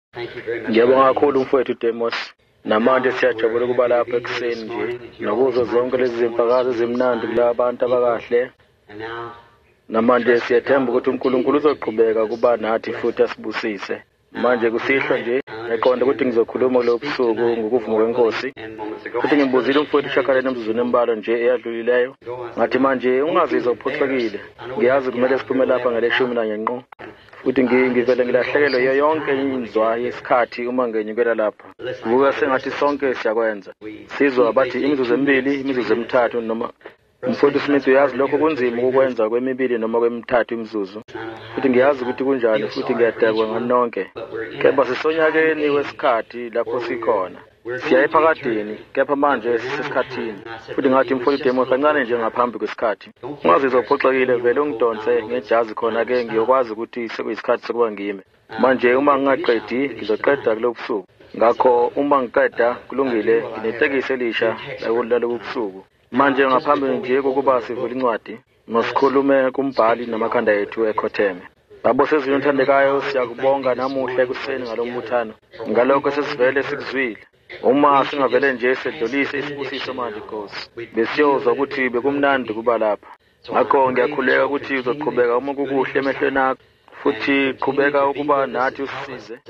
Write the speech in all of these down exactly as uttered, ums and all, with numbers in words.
Ngiyabonga kakhulu mfowethu Demos. Namanje siyajabula ukuba lapha ekuseni nje nokuzo zonke lezi zimfakazi ezimnandi kula bantu abakahle. Namanje siyethemba ukuthi uNkulunkulu uzoqhubeka kuba nathi futhi asibusise. Manje kusihlwa nje eqonda ukuthi ngizokhuluma lo busuku ngokuvuma kwenkosi. Futhi ngibuzile umfowethu Shakareni emzuzweni embalo nje eyadlulileyo. Ngathi manje ungazizwa uphoxekile. Ngiyazi kumele siphume lapha ngeleshumi nanye ngqo. Futhi ngivele ngilahlekelwe yiyo yonke inzwa yesikhathi uma ngenyukela lapha. Kubuka sengathi sonke siyakwenza. Sizwa bathi imizuzu emibili, imizuzu emithathu noma umfowethu Smith uyazi lokho kunzima ukwenza kwemibili noma kwemithathu imizuzu. Futhi ngiyazi ukuthi kunjani futhi ngiyadekwa nganonke. Kepha sisonyakeni wesikhathi lapho sikhona. Siya ephakadeni kepha manje sisesikhathini. Futhi ngathi mfowethu Demos kancane nje ngaphambi kwesikhathi. Ungazizwa uphoxekile vele ungidonse ngejazi khona ke ngiyokwazi ukuthi sekuyisikhathi sokuba ngime. Manje uma ngingaqedi ngizoqeda kulo busuku. Ngakho uma ngiqeda kulungile nginetekisi elisha lalobu busuku. Manje ngaphambi nje kokuba sivule incwadi ngosikhulume kumbhali namakhanda ethu ekhotheme. Babo sezweni othandekayo siyakubonga namuhla ekuseni ngalombuthano. Ngalokho sesivele sikuzwile. Uma singavele nje sedlulise isibusiso manje Nkosi. Besiyozwa ukuthi bekumnandi kuba lapha. Ngakho ngiyakhuleka ukuthi uzoqhubeka uma kukuhle emehlweni akho futhi qhubeka ukuba nathi usisize.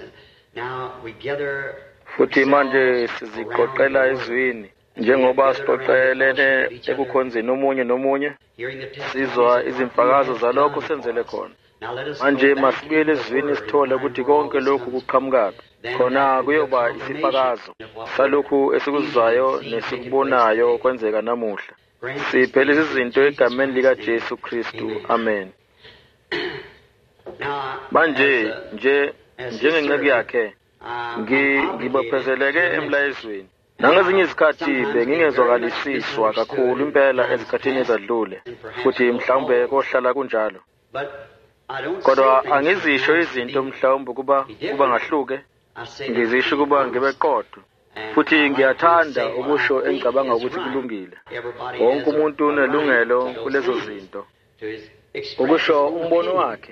Futhi manje siziqoqela ezwini njengoba siqoqelene ekukhonzeni omunye nomunye. Sizwa izimfakazo zalokho senzele khona. Manje masibuyele ezwini sithole ukuthi konke lokhu kuqhamuka khona kuyoba isifakazo salokhu esikuzwayo nesikubonayo kwenzeka namuhla. Siphele izinto egameni lika Jesu Kristu. Amen. Manje nje njengenceku yakhe ngibophezeleke emlayezweni. Nangezinye izikhathi bengingezwakalisiswa kakhulu impela ezikhathini ezadlule futhi mhlawumbe kohlala kunjalo. Kodwa angizisho izinto mhlawumbe kuba kuba ngahluke. Ngizisho kuba ngibe qotho. Futhi ngiyathanda ukusho engicabanga ukuthi kulungile. Wonke umuntu unelungelo kulezo zinto. Ukusho umbono wakhe.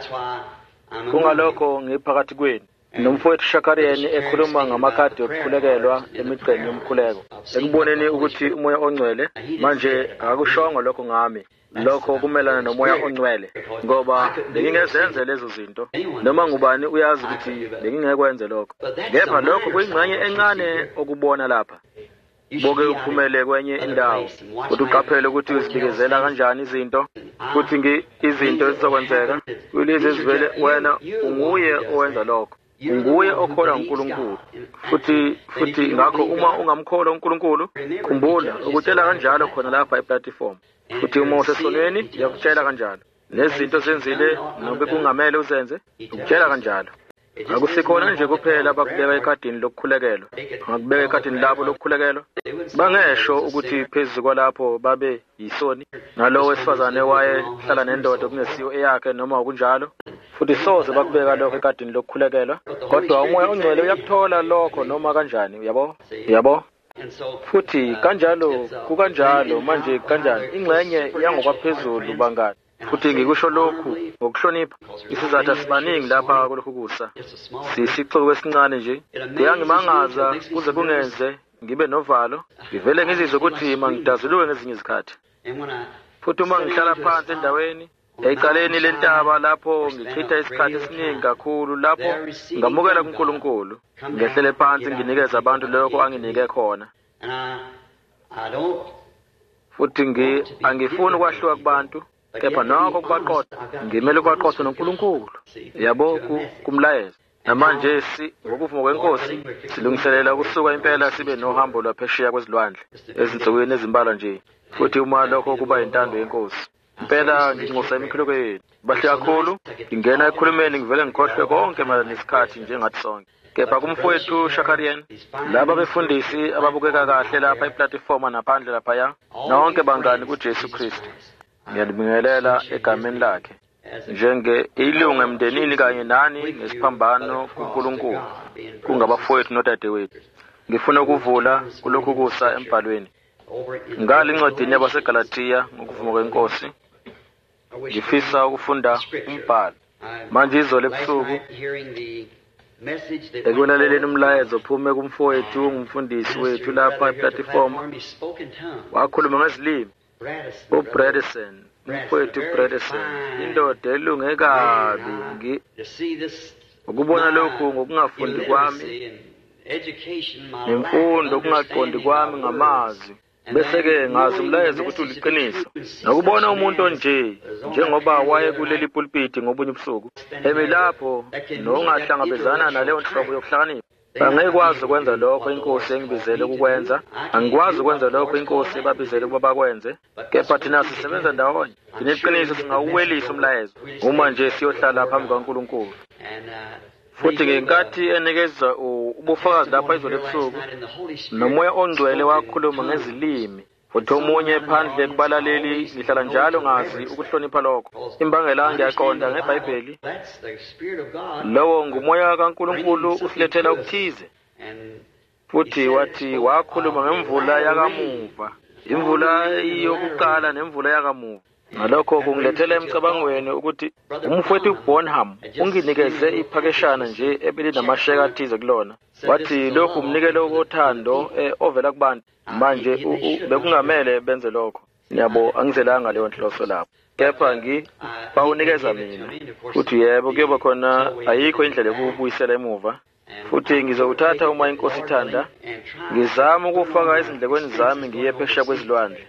Kungalokho ngiphakathi kwenu. Nomfowethu Shakareni ekhuluma ngamakhadi okukhulekelwa emigqeni yomkhuleko. Ekuboneni ukuthi umoya ongcwele manje akushongo lokho ngami. Lokho kumelana nomoya ongcwele ngoba bengingezenze lezo zinto noma ngubani uyazi ukuthi bengingekwenze lokho. Kepha lokho kuyingxenye encane okubona lapha. Boke uphumele kwenye indawo. Futhi uqaphele ukuthi uzibikezela kanjani izinto futhi ngi izinto ezizokwenzeka kulezi ezivele wena unguye owenza lokho. Unguye okholwa uNkulunkulu. Futhi futhi ngakho uma ungamkholwa uNkulunkulu khumbula ukutshela kanjalo khona lapha eplatform. Futhi uma usesonweni yakutshela kanjalo. Nezinto zenzile nobe kungamele uzenze ukutshela kanjalo. Akusikhona nje kuphela bakubeka ekhadini lokukhulekelwa. Ngakubeka ekhadini labo lokukhulekelwa. Bangesho ukuthi phezulu kwalapho babe yisoni nalowo wesifazane waye hlala nendoda kungesiyo eyakhe noma kunjalo. Futhi soze bakubeka lokho ekhadini lokukhulekelwa. Kodwa umoya ongcwele uyakuthola lokho noma kanjani uyabo? Uyabo? Futhi kanjalo kukanjalo manje kanjani ingxenye yangokwaphezulu bangani. Futhi ngikusho lokhu ngokuhlonipha isizathu sibaningi lapha kulokhu kusa. Sisixuku esincane nje. Kuyangimangaza kuze kungenze ngibe novalo. Ngivele ngizizwe ukuthi mangidazuluke ngezinye izikhathi. Futhi uma ngihlala phansi endaweni eqaleni lentaba lapho ngichitha isikhathi esiningi kakhulu lapho ngamukela kuNkulunkulu. Ngehlele phansi nginikeza abantu lokho anginike khona. Futhi ngi angifuni ukwahluka kubantu. Kepha nokho kubaqotha ngimele ukwaqotha noNkulunkulu. Yabo kumlayeza. Namanje si ngokuvuma kwenkosi silungiselela ukusuka impela sibe nohambo lwaphesheya kwezilwandle ezinsukwini ezimbalwa nje. Futhi uma lokho kuba intando yenkosi. Impela nginxusa imikhuleko yenu. Bahle kakhulu ngingena ekhulumeni ngivele ngikhohlwe konke mayelana nesikhathi njengathi sonke. Kepha kumfowethu Shakareni laba befundisi ababukeka kahle lapha eplatform naphandle lapha ya nonke bangani kuJesu Kristu. Ngiyalibingelela egameni lakhe njenge ilungu emndenini kanye nani ngesiphambano kuNkulunkulu kungabafowethu nodadewethu. Ngifuna ukuvula kulokhu kusa embhalweni ngali incwadi yabaseGalatia ngokuvuma kwenkosi. Ngifisa ukufunda umbhalo manje izolo ebusuku ekulaleleni umlayezo ophume kumfowethu ngumfundisi wethu lapha eplatform wakhuluma ngezilimi uBradison umfowethu uBradison indoda elunge kabi ukubona lokhu ngokungafundi kwami nemfundo okungaqondi kwami ngamazwi bese-ke ngazi umlayezo ukuthi uliqiniso nokubona umuntu onje njengoba waye kuleli pulpiti ngobunye ubusuku emi lapho nongahlangabezana naleyo nhlobo yokuhlakanipha angekwazi ukwenza lokho inkosi engibizele ukukwenza angikwazi ukwenza lokho inkosi ebabizele ukuba bakwenze kepha thina sisebenza ndawonye ineqiniso singawuwelisa umlayezo uma nje siyohlala phambi kaNkulunkulu futhi ngenkathi enikeza ubufakazi lapha izolo ebusuku nomoya ongcwele wakhuluma ngezilimi futhi omunye phandle kubalaleli ngihlala njalo ngazi ukuhlonipha lokho imbangela ngiyaqonda ngeBhayibheli lowo ngumoya kaNkulunkulu usilethela ukuthize futhi wathi wakhuluma ngemvula yakamuva imvula yokuqala nemvula yakamuva ngalokho kungilethela emcabangweni ukuthi umfowethu Bonham unginikeze iphakeshana nje ebelinamasheka athize kulona wathi lokhu umnikelo wothando ovela kubantu manje bekungamele benze lokho yabo angizelanga leyo nhloso lapho kepha ngi bawunikeza mina futhi yebo kuyoba khona ayikho indlela yokubuyisela emuva futhi ngizowuthatha uma inkosi ithanda ngizama ukufaka izindlekweni zami ngiye phesheya kwezilwandle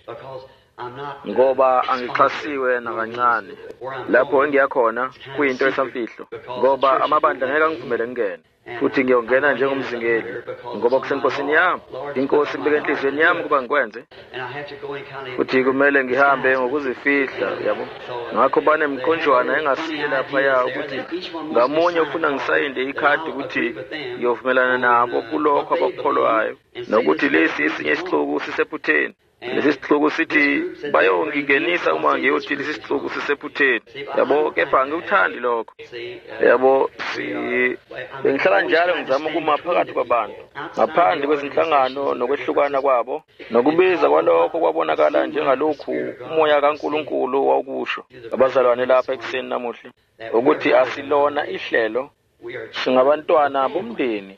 ngoba angixhasiwe nakancane lapho engiyakhona kuyinto esamfihlo ngoba amabandla ngeke angivumele ngene futhi ngiyongena njengomzingeli ngoba kusenkosini yami inkosi ibeke enhliziyweni yami kuba ngikwenze futhi kumele ngihambe ngokuzifihla yabo ngakho banemkhonjwana engasiye lapha ya ukuthi ngamunye ufuna ngisayinde ikhadi ukuthi ngiyovumelana nabo kulokho abakukholwayo nokuthi lesi isinye isixuku sisephutheni lesi sixuku sithi bayongingenisa uma ngiyothi lesi sixuku sisephutheni yabo kepha ngikuthandi lokho yabo bengihlala njalo ngizama ukuma phakathi kwabantu ngaphandle kwezinhlangano nokwehlukana kwabo nokubiza kwalokho kwabonakala njengalokhu umoya kaNkulunkulu wawukusho abazalwane lapha ekuseni namuhla ukuthi asilona ihlelo singabantwana bomndeni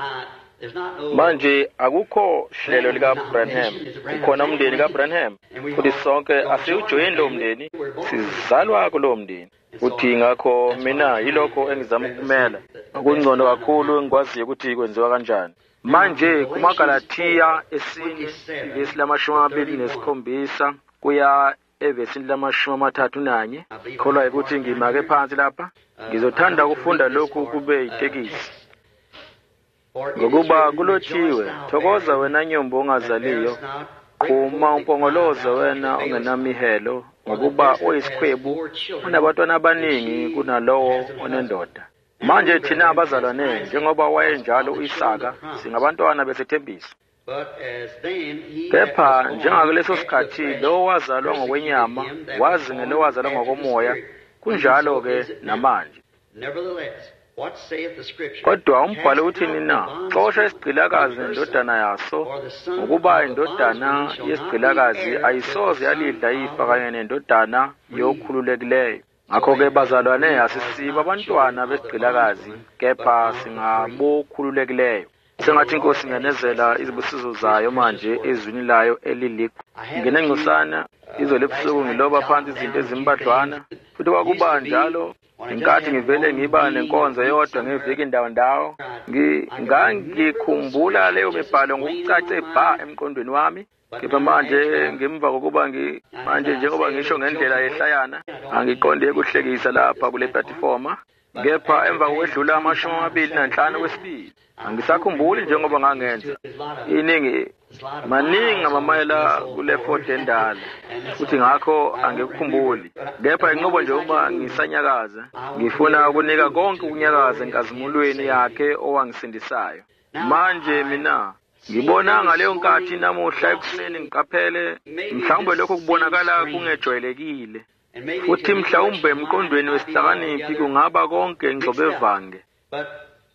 manje akukho hlelo lika Branham ukhona umndeni kaBranham futhi sonke asiwujoyini lo mndeni sizalwa kulo mndeni futhi ngakho mina yilokho engizama ukumela akungcono kakhulu ngikwaziyo ukuthi kwenziwa kanjani manje kumaGalatiya esini ivesi lamashumi amabili nesikhombisa kuya evesini lamashumi amathathu nanye kholwa ukuthi ngimake phansi lapha ngizothanda ukufunda lokhu kube yitekisi ngokuba kulothiwe thokoza wena nyombo ongazaliyo qhuma umpongoloza wena ongenamihelo ngokuba oyisikhwebu unabantwana abaningi kunalowo onendoda manje thina abazalwane njengoba wayenjalo uIsaka singabantwana besethembiso kepha njengakuleso sikhathi lo wazalwa ngokwenyama wazi ngelo wazalwa ngokomoya kunjalo ke namanje kodwa umbhalo uthini na xosha isigqilakazi nendodana yaso ngokuba indodana yesigqilakazi ayisoze yalidla ifa kanye nendodana yokhululekileyo ngakho-ke bazalwane asisiba abantwana besigqilakazi kepha singabokhululekileyo sengathi inkosi ingenezela izibusiso zayo manje ezwini layo elilikho ngene ngcosana izolo ebusuku ngiloba phansi izinto ezimbadlwana futhi kwakuba njalo inkathi ngivele ngiba nenkonzo yodwa ngeviki ndawo ndawo ngangikhumbula leyo mibhalo ngokucace bha emqondweni wami kepha manje ngemva kokuba manje njengoba ngisho ngendlela yehlayana angiqonde ukuhlekisa lapha kule platform kepha emva kokwedlula amashumi amabili nanhlanu kwesibili angisakhumbuli njengoba ngangenza iningi maningi amamayela kule Fort endala futhi ngakho angikukhumbuli kepha inqobo nje uma ngisanyakaza ngifuna ukunika konke ukunyakaza enkazimulweni yakhe owangisindisayo manje mina ngibona ngaleyo nkathi namuhla ekuseni ngiqaphele mhlawumbe lokho kubonakala kungejwayelekile futhi mhlawumbe emqondweni wesihlakaniphi kungaba konke ngixobevange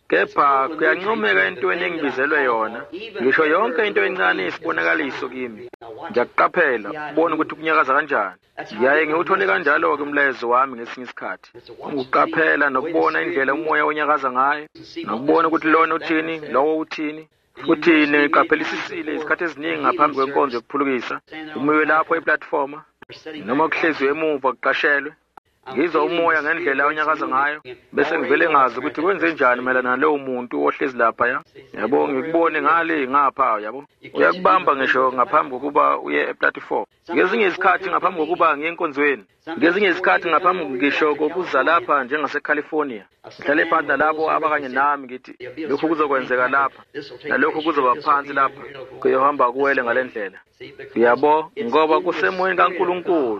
kepha kuyancomeka entweni engibizelwe yona ngisho yonke into encane isibonakaliso kimi ngiyakuqaphela ubone ukuthi kunyakaza kanjani ngiyaye ngiwuthole kanjalo-ke umlayezo wami ngesinye isikhathi ukuqaphela nokubona indlela umoya onyakaza ngayo nokubona ukuthi lona uthini lowo uthini futhi niqaphelisisile izikhathi eziningi ngaphambi kwenkonzo yokuphulukisa umiwe lapho eplatforma noma kuhleziwe emuva kuqashelwe ngizwa umoya ngendlela onyakaza ngayo bese ngivele ngazi ukuthi kwenze njani melana nalowo muntu ohlezi lapha ya yabo ngikubone ngale ngapha yabo uyakubamba ngisho ngaphambi kokuba uye eplatform ngezinye izikhathi ngaphambi kokuba ngiye enkonzweni ngezinye izikhathi ngaphambi ngisho kokuza lapha njengaseCalifornia ngihlale phansi nalabo abakanye nami ngithi lokhu kuzokwenzeka lapha nalokho kuzoba phansi lapha kuyohamba kuwele ngalendlela yabo ngoba kusemoyeni kaNkulunkulu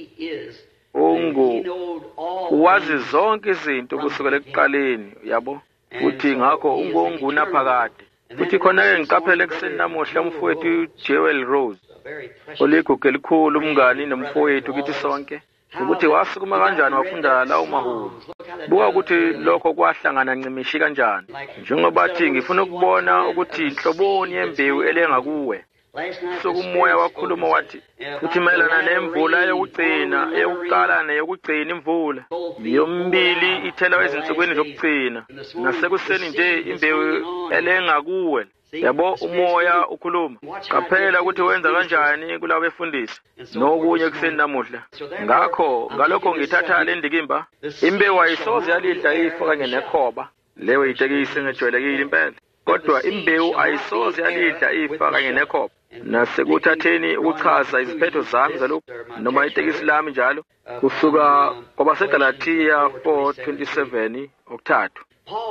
ungu wazi zonke izinto kusukela ekuqaleni yabo futhi ngakho ungonguna phakade futhi khona-ke ngiqaphele ekuseni namuhla umfowethu Joel Rose oligugu elikhulu umngani nomfowethu kithi sonke ukuthi wasukuma kanjani wafunda lawo mahulu buka ukuthi lokho kwahlangana ncimishi kanjani njengoba thi ngifuna ukubona ukuthi inhloboni yembewu elengakuwe sokumoya wakhuluma wathi futhi mayelana nemvula yokugcina eyokuqala neyokugcina imvula yombili ithela ezinsukwini zokugcina nasekuseni nje imbewu elengakuwe yabo umoya ukhuluma qaphela ukuthi wenza kanjani kulawo befundisi nokunye kuseni namuhla ngakho ngalokho ngithatha le ndikimba imbewu ayisoze yalidla ifa kanye nekhoba leyo itekisi ngejwayelekile impela kodwa imbewu ayisoze yalidla ifa kanye nekhoba nasekuthatheni ukuchaza iziphetho zami zalokhu noma itekisi lami njalo kusuka kwabaseGalatia four twenty-seven okuthathu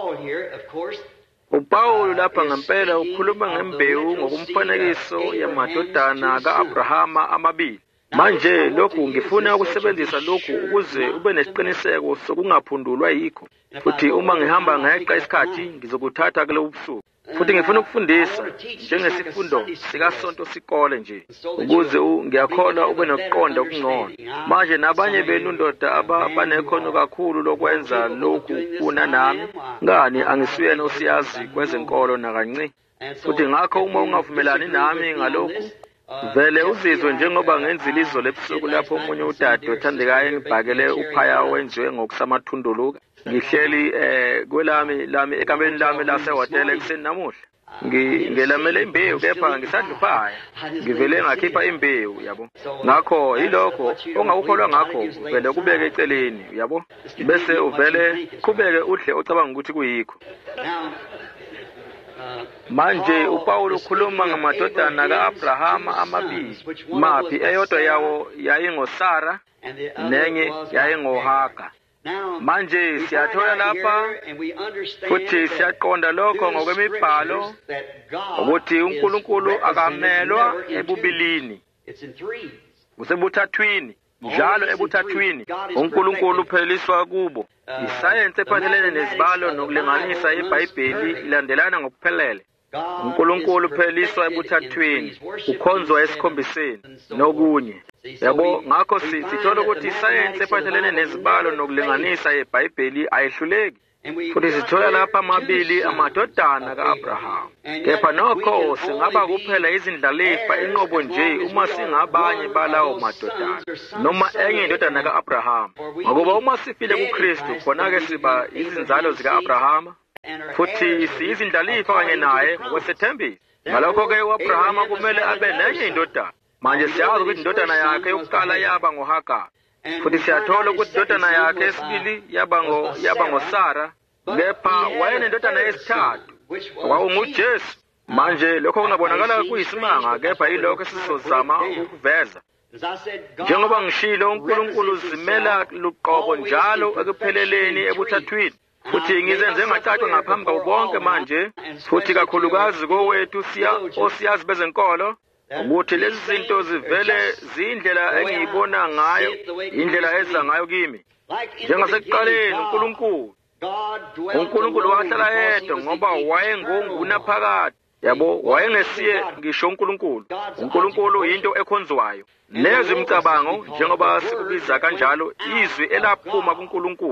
uPawulu lapha ngempela ukhuluma ngembewu ngokumfanekiso yamadodana kaAbrahama amabili manje lokhu ngifuna ukusebenzisa lokhu ukuze ube nesiqiniseko sokungaphundulwa yikho futhi uma ngihamba ngeqa isikhathi ngizokuthatha kulo busuku futhi ngifuna ukufundisa njengesifundo sikasonto sikole nje ukuze ngiyakholwa ube nokuqonda okungcono manje nabanye benu ndoda abanekhono kakhulu lokwenza lokhu kuna nami ngani angisuyena osiyazi kwezenkolo nakanci futhi ngakho uma ungavumelani nami ngalokhu vele uzizwe njengoba ngenzile izolo ebusuku lapho omunye udade othandekayo ngibhakele uphaya wenziwe ngokusamathunduluka ngihleli eh kwelami lami ekambeni lami lasehotela ekuseni namuhla ngelamele imbewu kepha ngisadla uphaya ngivele ngakhipha imbewu yabo ngakho yilokho ongakukholwa ngakho vele kubeke eceleni yabo bese uvele qhubeke udle ocabanga ukuthi kuyikho manje uPawulu ukhuluma ngamadodana kaAbrahama amabili maphi eyodwa yawo yayingosara nenye yayingoHaga manje siyathola lapha futhi siyaqonda lokho ngokwemibhalo ukuthi uNkulunkulu akamelwa ebubilini kusebuthathwini njalo ebuthathwini uNkulunkulu upheliswa kubo isayensi ephathelene nezibalo nokulinganisa iBhayibheli ilandelana ngokuphelele uNkulunkulu upheliswa ebuthathwini ukhonzwa esikhombiseni nokunye yabo ngakho sithola ukuthi isayensi ephathelene nezibalo nokulinganisa iBhayibheli ayihluleki futhi sithola lapha amabili amadodana kaAbrahama kepha nokho singaba kuphela izindlalifa inqobo nje uma singabanye balawo madodana noma enye indodana kaAbrahama ngoba uma sifile kuKristu khona-ke siba izinzalo zikaAbrahama futhi siyizindlalifa kanye naye ngokwesethembiso ngalokho-ke uAbrahama kumele abe nenye indodana manje siyazi ukuthi indodana yakhe yokuqala yaba ngoHaga futhi siyathola ukuthi indodana yakhe esibili yaba ngo yaba ngoSara kepha wayenendodana yesithathu wawunguJesu manje lokho kungabonakala kuyisimanga kepha yilokho esizozama ukuveza njengoba ngishilo uNkulunkulu zimela luqobo njalo ekupheleleni ebuthathwini futhi ngizenze ngacaca ngaphambi kwabo bonke manje futhi kakhulukazi kowethu siya osiyazi bezenkolo ukuthi lezi zinto zivele zindlela engiyibona ngayo indlela eza ngayo kimi njengasekuqaleni uNkulunkulu uNkulunkulu wahlala yedwa ngoba wayengonguna phakathi yabo wayengesiye ngisho uNkulunkulu uNkulunkulu into ekhonzwayo nezwe imicabango njengoba sikubiza kanjalo izwi elaphuma kuNkulunkulu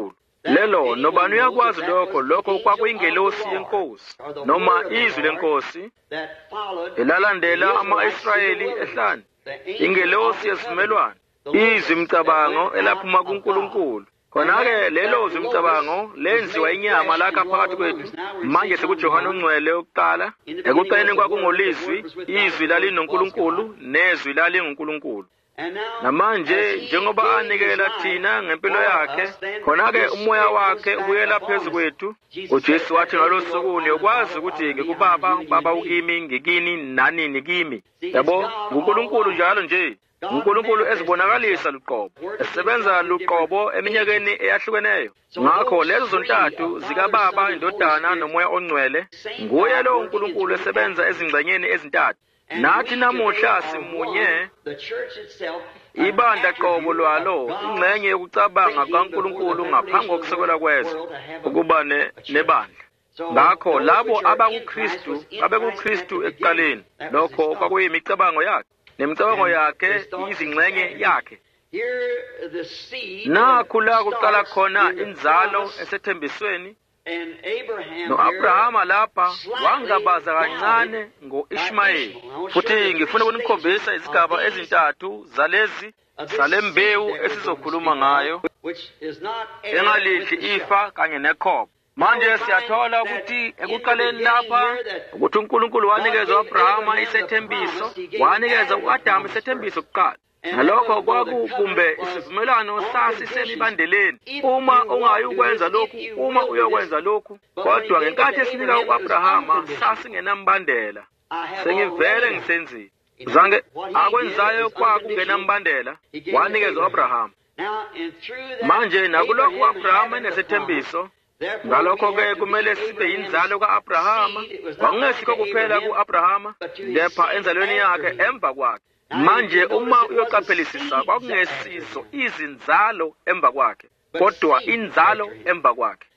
lelo nobani uyakwazi lokho lokho kwakuyingelosi yenkosi noma izwi lenkosi elalandela ama-Israyeli ehlane ingelosi yesivumelwano izwi imicabango elaphuma kuNkulunkulu khona-ke lelo zwi imicabango lenziwa inyama lakha phakathi kwethu manje sekuJohane ongcwele yokuqala ekuqaleni kwakungolizwi izwi lalinoNkulunkulu nezwi lalinguNkulunkulu namanje njengoba anikela thina ngempilo yakhe khona-ke umoya wakhe ubuyela phezu kwethu uJesu wathi ngalosuku niyokwazi ukuthi ngikubaba baba ukimi ngikini nanini kimi yabo nguNkulunkulu njalo nje uNkulunkulu ezibonakalisa luqobo esebenza luqobo eminyakeni eyahlukeneyo ngakho lezo zontathu zikaBaba indodana nomoya ongcwele nguye lo uNkulunkulu esebenza ezingxenyeni ezintathu nathi namuhla simunye ibandla qobo lwalo ingxenye yokucabanga kaNkulunkulu ngaphambi kokusekelwa kwezwe ukuba nebandla ngakho labo abakuKristu abekuKristu ekuqaleni lokho kwakuyimicabango yakhe nemicabango yakhe izingxenye yakhe nakho la kuqala khona inzalo esethembisweni no-Abrahama lapha wangabaza kancane ngo-Ishmayeli futhi ngifuna ukunikhombisa izigaba ezintathu zalezi zalembewu esizokhuluma ngayo engalidli ifa kanye nekhobo manje siyathola ukuthi ekuqaleni lapha ukuthi uNkulunkulu wanikeza u-Abrahama isethembiso wanikeza u-Adamu isethembiso kuqala nalokho kwakukumbe isivumelwano sasisemibandeleni uma ungayi ukwenza lokhu uma uyokwenza lokhu kodwa ngenkathi esinika u-Abrahama sasingenambandela sengivele ngisenzile zange akwenzayo kwakungenambandela wanikeza u-Abrahama manje nakulokhu u-Abrahama enesethembiso ngalokho-ke kumele sibe yinzalo ka-Abrahama kwakungesikho kuphela ku-Abrahama kepha enzalweni yakhe emva kwakhe manje uma uyocaphelisisa kwakungesizo izinzalo emva kwakhe kodwa inzalo emva kwakhe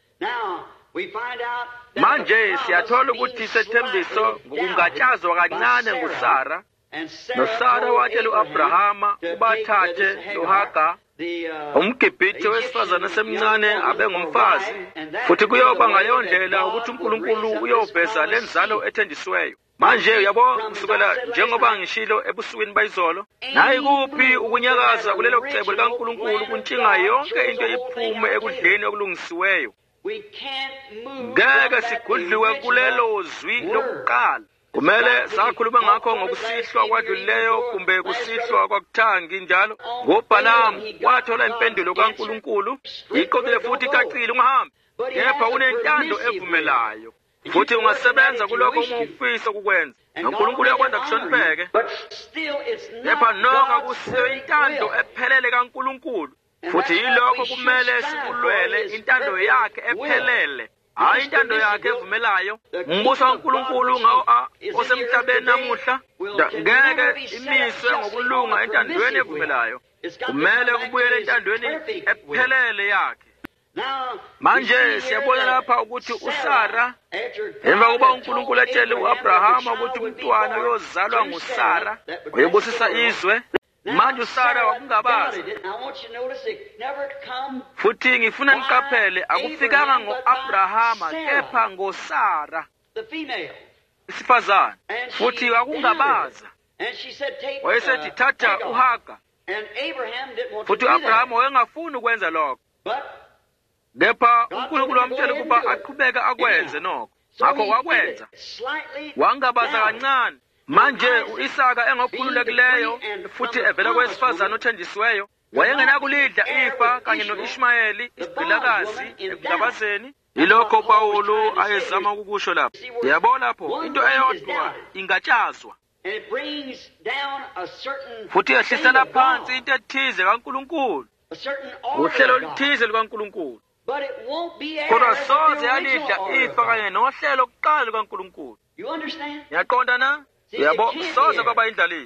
manje siyathola ukuthi isethembiso ngokungatshazwa kancane nguSara noSara watshela u-Abrahama ubathathe loHaga umGibhithe wesifazane semncane abe ngumfazi futhi kuyoba ngaleyo ndlela ukuthi uNkulunkulu uyoveza lenzalo ethendisiweyo manje uyabo kusukela njengoba ngishilo ebusukwini bayizolo nayi kuphi ukunyakaza kulelo cebo likaNkulunkulu kuntshinga yonke into iphume ekudleni okulungisiweyo ngeke sigudliwe kulelo zwi lokuqala kumele sakhuluma ngakho ngokusihlwa kwadlulileyo kumbe kusihlwa kwakuthangi njalo ngoBhalamu wathola impendulo kaNkulunkulu iqokile futhi icacile ungahambi kepha unentando evumelayo futhi ungasebenza kulokho uma ufisa ukukwenza noNkulunkulu uyakwenza kuhlonipheke kepha nokho kusiyo intando ephelele kaNkulunkulu futhi yilokho kumele sikulwele intando yakhe ephelele hayi intando yakhe evumelayo umbuso kaNkulunkulu ngawo osemhlabeni namuhla ngeke imiswe ngokulunga entandweni evumelayo kumele kubuyele entandweni ephelele yakhe manje siyabona lapha ukuthi uSara emva kokuba uNkulunkulu etshele u-Abrahama ukuthi umntwana uyozalwa nguSara uyebusisa izwe manje uSara wakungabaza futhi ngifuna niqaphele akufikanga ngo-Abrahama kepha ngoSara isifazane futhi wakungabaza wayesethi thatha uHaga futhi u-Abrahama wayengafuni ukwenza lokho kepha uNkulunkulu wamtshela ukuba aqhubeka akwenze nokho ngakho wakwenza wangabaza kancane manje u-Isaka engokhululekileyo futhi evela kwesifazane othenjisiweyo wayengenakulidla ifa kanye no-Ishmayeli isigqilakazi ekungabazeni yilokho Pawulu ayezama ukukusho lapho yabona lapho into eyodwa ingatshazwa futhi yehlisela phansi into ethize kaNkulunkulu uhlelo oluthize lukaNkulunkulu kodwa soze yalidla ifa kanye nohlelo lokuqala lukaNkulunkulu yaqonda na yabo soze kwaba indlalifa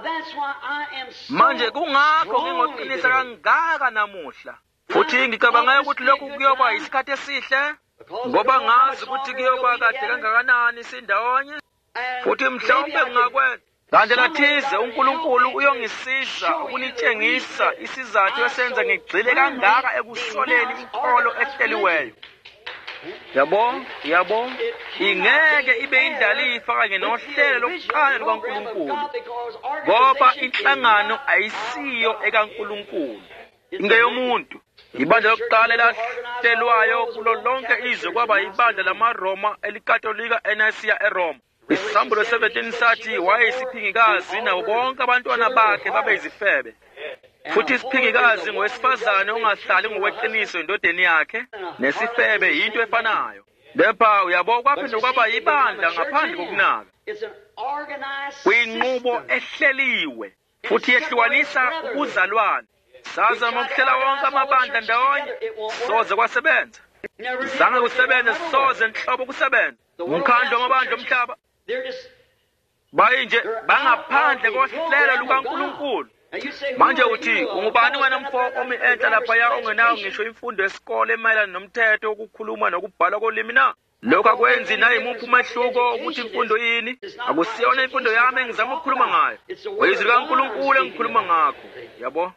manje kungakho ngingoqinisa kangaka namuhla futhi ngicabanga ukuthi lokhu kuyoba isikhathi esihle ngoba ngazi ukuthi kuyoba kade kangakanani sindawonye futhi mhlawumbe ngingakwenza ngandlela thize uNkulunkulu uyongisiza ukunitshengisa isizathu esenza ngigxile kangaka ekusoleni inkolo ehleliweyo. Yabo, yabo, ingeke ibe indlalifa kanye nohlelo lokuqala lukaNkulunkulu, ngoba inhlangano ayisiyo ekaNkulunkulu, ingeyomuntu. Ibandla lokuqala elahlelwayo kulo lonke izwe kwaba ibandla lamaRoma elikatolika eNasiya eRoma. Isambulo seventeen sathi wayeyisiphingikazi nabo bonke abantwana bakhe babeyizifebe. Futhi isiphingikazi ngowesifazane ongahlali ngokweqiniso endodeni yakhe, nesifebe yinto efanayo. Lepha uyabo kwaphinde kwaba ibandla ngaphandle kokunaka. Kuyinqubo ehleliwe futhi yehlukanisa ukuzalwana. Sazama ukuhlela wonke amabandla ndawonye, soze kwasebenza. Zange kusebenze, soze nhlobo kusebenza. Umkhandlo wamabandla omhlaba bayinje bangaphandle kohlelo lukaNkulunkulu. Manje uthi ungubani wena mfo omi enhla laphaya ongenayo ngisho imfundo yesikole emayelana nomthetho wokukhuluma nokubhala kolimi na? Lokho akwenzi naye imuphi umehluko ukuthi imfundo yini? Akusiyona imfundo yami engizama ukukhuluma ngayo, uyizwi likaNkulunkulu engikhuluma ngakho. Yabo?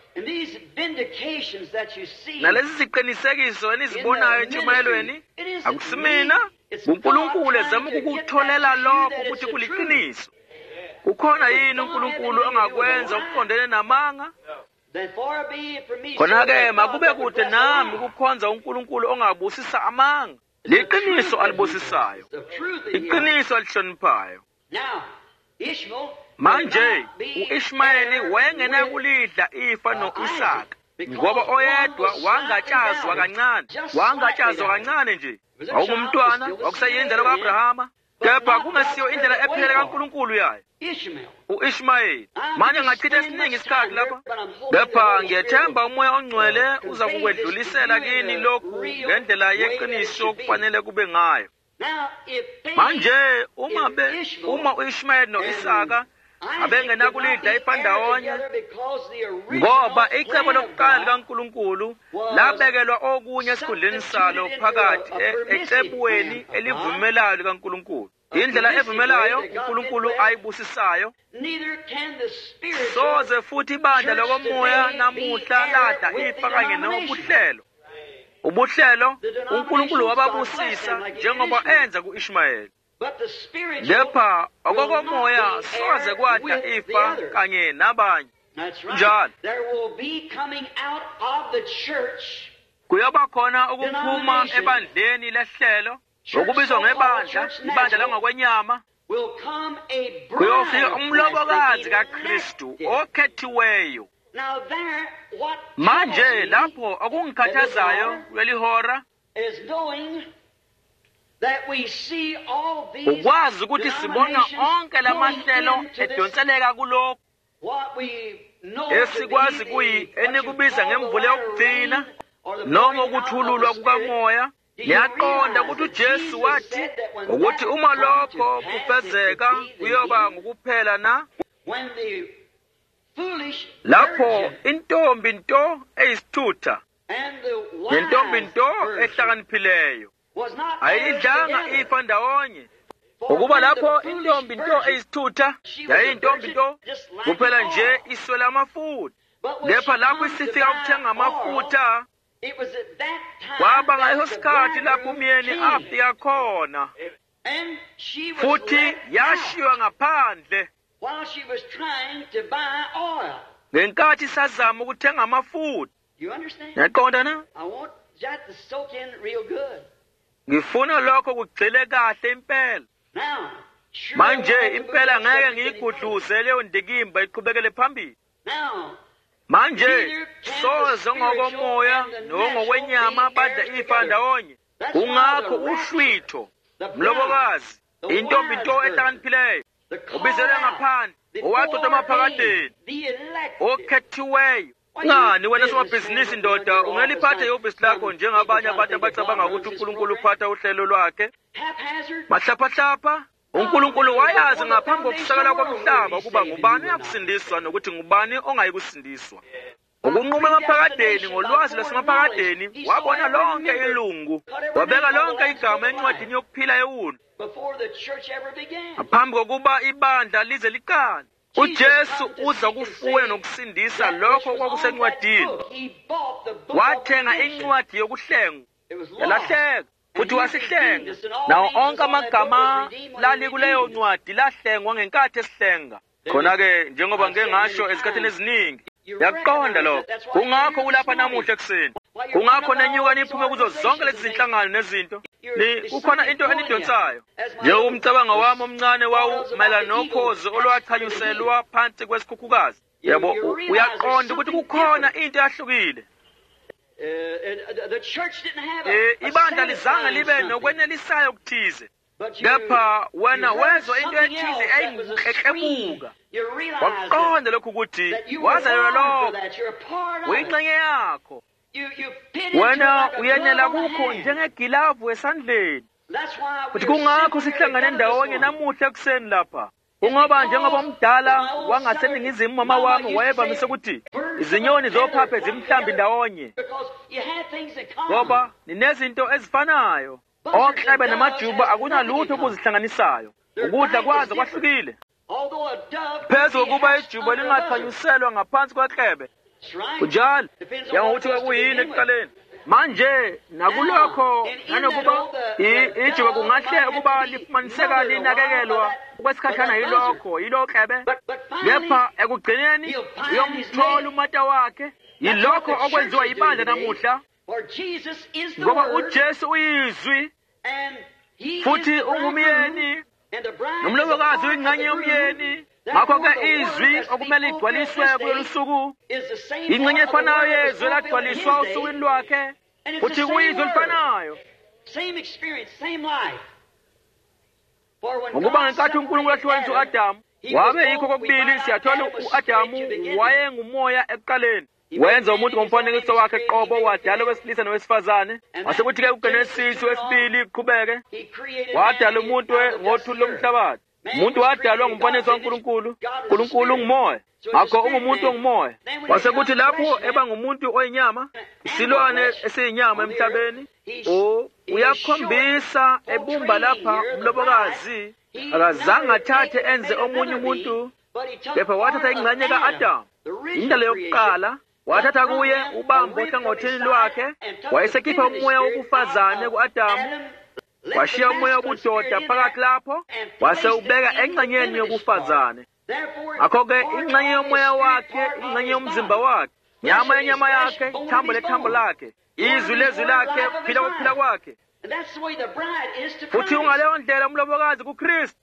Nalezi ziqinisekiso enizibonayo entshumayelweni akusimina, uNkulunkulu ezama ukukutholela lokho ukuthi kuliqiniso. Kukhona yini uNkulunkulu angakwenza ukuqondene namanga? Khona-ke makube kude nami ukukhonza uNkulunkulu ongabusisa amanga. Liqiniso alibusisayo, iqiniso alihloniphayo. Manje u-Ishmayeli wayengena kulidla ifa no-Isaka, ngoba oyedwa wangatshazwa kancane, wangatshazwa kancane nje. Wawungumntwana, wakusayindlela ka-Abrahama, kepha kungesiyo indlela ephele kaNkulunkulu yayo. U-Ishmayeli. Manje ngachitha esiningi isikhathi lapha, kepha ngiyethemba umoya ongcwele uza kukwedlulisela kini lokhu ngendlela yeqiniso kufanele kube ngayo. Manje uma be uma u-Ishmayeli no-Isaka abengena kulidla ifa ndawonye, ngoba icebo lokuqala likaNkulunkulu labekelwa okunye esikhundleni salo phakathi ecebweni elivumelayo likaNkulunkulu. Indlela evumelayo uNkulunkulu ayibusisayo. Soze futhi ibandla lokomoya namuhla lada ifa kanye nobuhlelo. Ubuhlelo uNkulunkulu wababusisa njengoba enza ku-Ishmayeli. Lepha okokomoya soze kwada ifa kanye nabanye. Njalo kuyoba khona ukuphuma ebandleni lehlelo okubizwa ngebandla, ibandla langokwenyama. Kuyofika umlobokazi kaKristu okhethiweyo. Manje lapho okungikhathazayo kuleli hora ukwazi ukuthi sibona onke lamahlelo edonseleka kulokho esikwazi kuyi enikubiza ngemvula yokugcina noma ukuthululwa kukamoya. Niyaqonda ukuthi uJesu wathi ukuthi uma lokho kufezeka kuyoba ngokuphela na? Lapho intombi nto eyisithutha nentombi nto ehlakaniphileyo ayidlanga ifa ndawonye, ukuba lapho intombi nto eyisithutha yayintombi nto kuphela nje iswela amafutha. Lepha lapho isifika ukuthenga amafutha, kwaba ngaleso sikhathi lapho umyeni afika khona, futhi yashiywa ngaphandle ngenkathi sazama ukuthenga amafutha. Yaqonda na? Ngifuna lokho kugxile kahle impela. Manje impela ngeke ngiyigudluze leyo ndikimba iqhubekele phambili. Manje soze ngokomoya nongokwenyama badla ifa ndawonye. Kungakho uhlwitho, mlobokazi, intombi nto ehlakaniphileyo, ubizelwe ngaphandle, owadodwa maphakadeni, okhethiweyo. Ngani wena somabhizinisi ndoda ungeliphatha ihhovisi lakho njengabanye abantu abacabanga ukuthi uNkulunkulu uphatha uhlelo lwakhe mahlapahlapha? uNkulunkulu wayazi ngaphambi kokusakala komhlaba ukuba ngubani uyakusindiswa nokuthi ngubani ongayikusindiswa. ukunquma emaphakadeni ngolwazi lwasemaphakadeni wabona lonke ilungu, wabeka lonke igama encwadini yokuphila ewuno ngaphambi kokuba ibandla lize liqale. uJesu uza ukufuna nokusindisa lokho okwakusencwadini. Wathenga incwadi yokuhlenga, yalahleka futhi wasihlenga. Nawo onke amagama lali kuleyo ncwadi lahlengwa ngenkathi esihlenga. Khona-ke njengoba ngeke ngasho ezikhathini eziningi, yaqonda lokho. Kungakho ulapha namuhla ekuseni. Kungakho nenyuka niphume kuzo zonke lezi zinhlangano nezinto. Ni kukhona into enidonsayo. Njengoba umcabango wami omncane wawu mayelana nokhozi olwachanyuselwa phansi kwesikhukhukazi. Yabo uyaqonda ukuthi kukhona into eyahlukile. Eh ibandla lizange libe nokwenelisayo ukuthize. Kepha wena wezwa into ethize eyinkekebuka. Waqonda lokhu ukuthi wazalelwa lokho. Uyingxenye yakho. Wena uyenela kukho njengegilavu esandleni. Futhi kungakho sihlangane ndawonye namuhla ekuseni lapha. Kungoba njengoba umdala wangaseningizimu mama wami wayevamise ukuthi izinyoni zophaphe zimhlambi ndawonye. Ngoba ninezinto ezifanayo. Oklebe namajuba akunalutho ukuzihlanganisayo. Ukudla kwazo kwahlukile. Phezu kokuba ijuba lingathanyuselwa ngaphansi kwaklebe. Kunjalo, yangokuthi kuyini ekuqaleni. Manje nakulokho nanokuba ijuba kungahle ukuba lifumaniseka linakekelwa okwesikhashana yilokho yiloklebe. Kepha ekugcineni uyomthola umata wakhe. Yilokho okwenziwa ibandla namuhla. Ngoba uJesu uyizwi futhi ungumyeni nomlobokazi uyingxenye yomyeni. Ngakho-ke izwi okumele igcwaliswe kulolu suku ingxenye efanayo yezwi elagcwaliswa usukwini lwakhe, futhi kuyizwi elifanayo. Ngokuba ngenkathi uNkulunkulu ahlukanisa u-Adamu, wabe yikho kokubili siyathola u-Adamu wayengumoya ekuqaleni. Wenza umuntu ngomfanekiso wakhe qobo, wadala owesilisa nowesifazane. Wasekuthi-ke uGenesisi wesibili kuqhubeke, wadala umuntu ngothuli lomhlabathi. Umuntu wadalwa ngumfanekiso kaNkulunkulu. uNkulunkulu ungumoya, ngakho ungumuntu ongumoya. Wasekuthi lapho eba ngumuntu oyinyama, isilwane esiyinyama emhlabeni, uyakhombisa ebumba lapha umlobokazi akazange athathe enze omunye umuntu, kepha wathatha ingxenye ka-Adamu, indalo yokuqala. Wathatha kuye ubambo ohlangothini lwakhe, wayesekhipha umoya wobufazane ku-Adamu, washiya umoya wobudoda phakathi lapho, wase ubeka engxenyeni yobufazane. Ngakho-ke ingxenye yomoya wakhe, ingxenye yomzimba wakhe, nyama yenyama yakhe, thambo lethambo lakhe, izwi lezwi lakhe, phila kokuphila kwakhe. Futhi ungaleyo ndlela umlobokazi kuKristu.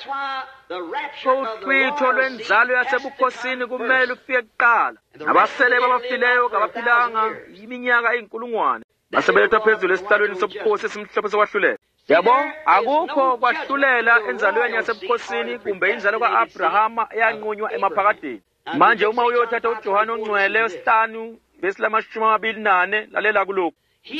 Uhlwitho lwenzalo yasebukhosini kumele ufike kuqala. Abasele babafileyo kabaphilanga iminyaka eyinkulungwane basebelethwa phezulu esihlalweni sobukhosi esimhlophe sokwahlulela. Yabo, akukho kwahlulela enzalweni yasebukhosini kumbe inzalo ka-Abrahama eyanqunywa emaphakadeni. Manje uma uyothatha uJohane ongcwele wesihlanu vesi lamashumi amabili nane, lalela kulokhu.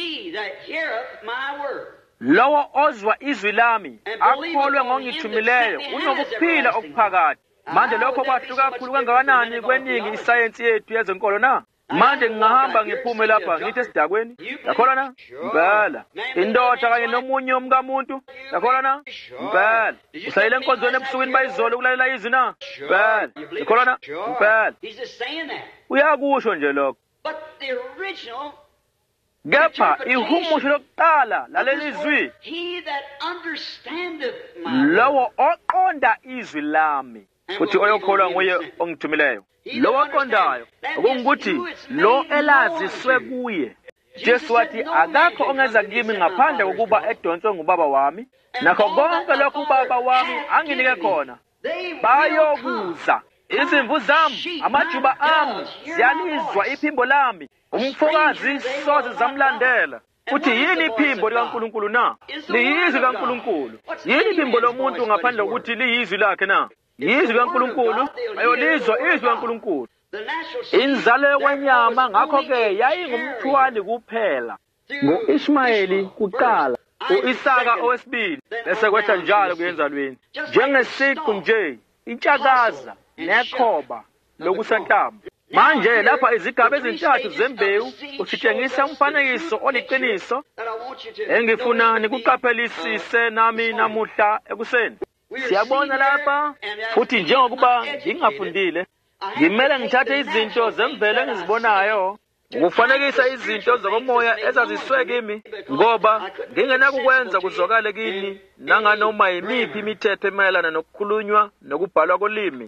Lowo ozwa izwi lami akholwe ngongithumileyo unokuphila okuphakade. Manje lokho kwahluka kakhulu kangakanani kweningi isayensi yethu yezenkolo na? Manje ngingahamba ngiphume lapha ngithi esidakweni, yakhola na? Impela. Indoda kanye nomunye umkamuntu, yakhola na? Impela. Usayile enkonzweni ebusukwini bayizolo ukulalela izwi na? Impela. Yakhola na? Impela. Uyakusho nje lokho. Kepha ihumusho lokuqala lalela izwi, lowo oqonda izwi lami futhi oyokholwa nguye ongithumileyo. Lo waqondayo okungukuthi lo elaziswe kuye. Jesu wathi akakho ongeza kimi ngaphandle kokuba edonswe ngubaba wami, nakho konke lokhu ubaba wami anginike khona bayokuza. Izimvu zami, amajuba ami ziyalizwa iphimbo lami, umfokazi soze zamlandela. Uthi yini iphimbo likaNkulunkulu na? Liyizwi likaNkulunkulu. Yini iphimbo lomuntu ngaphandle kokuthi liyizwi lakhe na? Yizwi kaNkulunkulu, ayolizwa izwi kaNkulunkulu. Inzalo yokwenyama ngakho-ke yayingumthwali kuphela. Ngo-Ishmayeli kuqala, u-Isaka owesibili, bese kwehla njalo kuyenzalweni. Njengesiqu nje, intshakaza nekhoba lokusanhlamvu. Manje lapha izigaba ezintathu zembewu usitshengisa umfanekiso oliqiniso engifuna nikuqaphelisise nami namuhla ekuseni. Siyabona lapha futhi njengokuba ngingafundile ngimele ngithathe izinto zemvelo engizibonayo ukufanekisa izinto zokomoya ezaziswe kimi ngoba ngingenakukwenza kuzwakale kini nanganoma yimiphi imithetho emayelana nokukhulunywa nokubhalwa kolimi.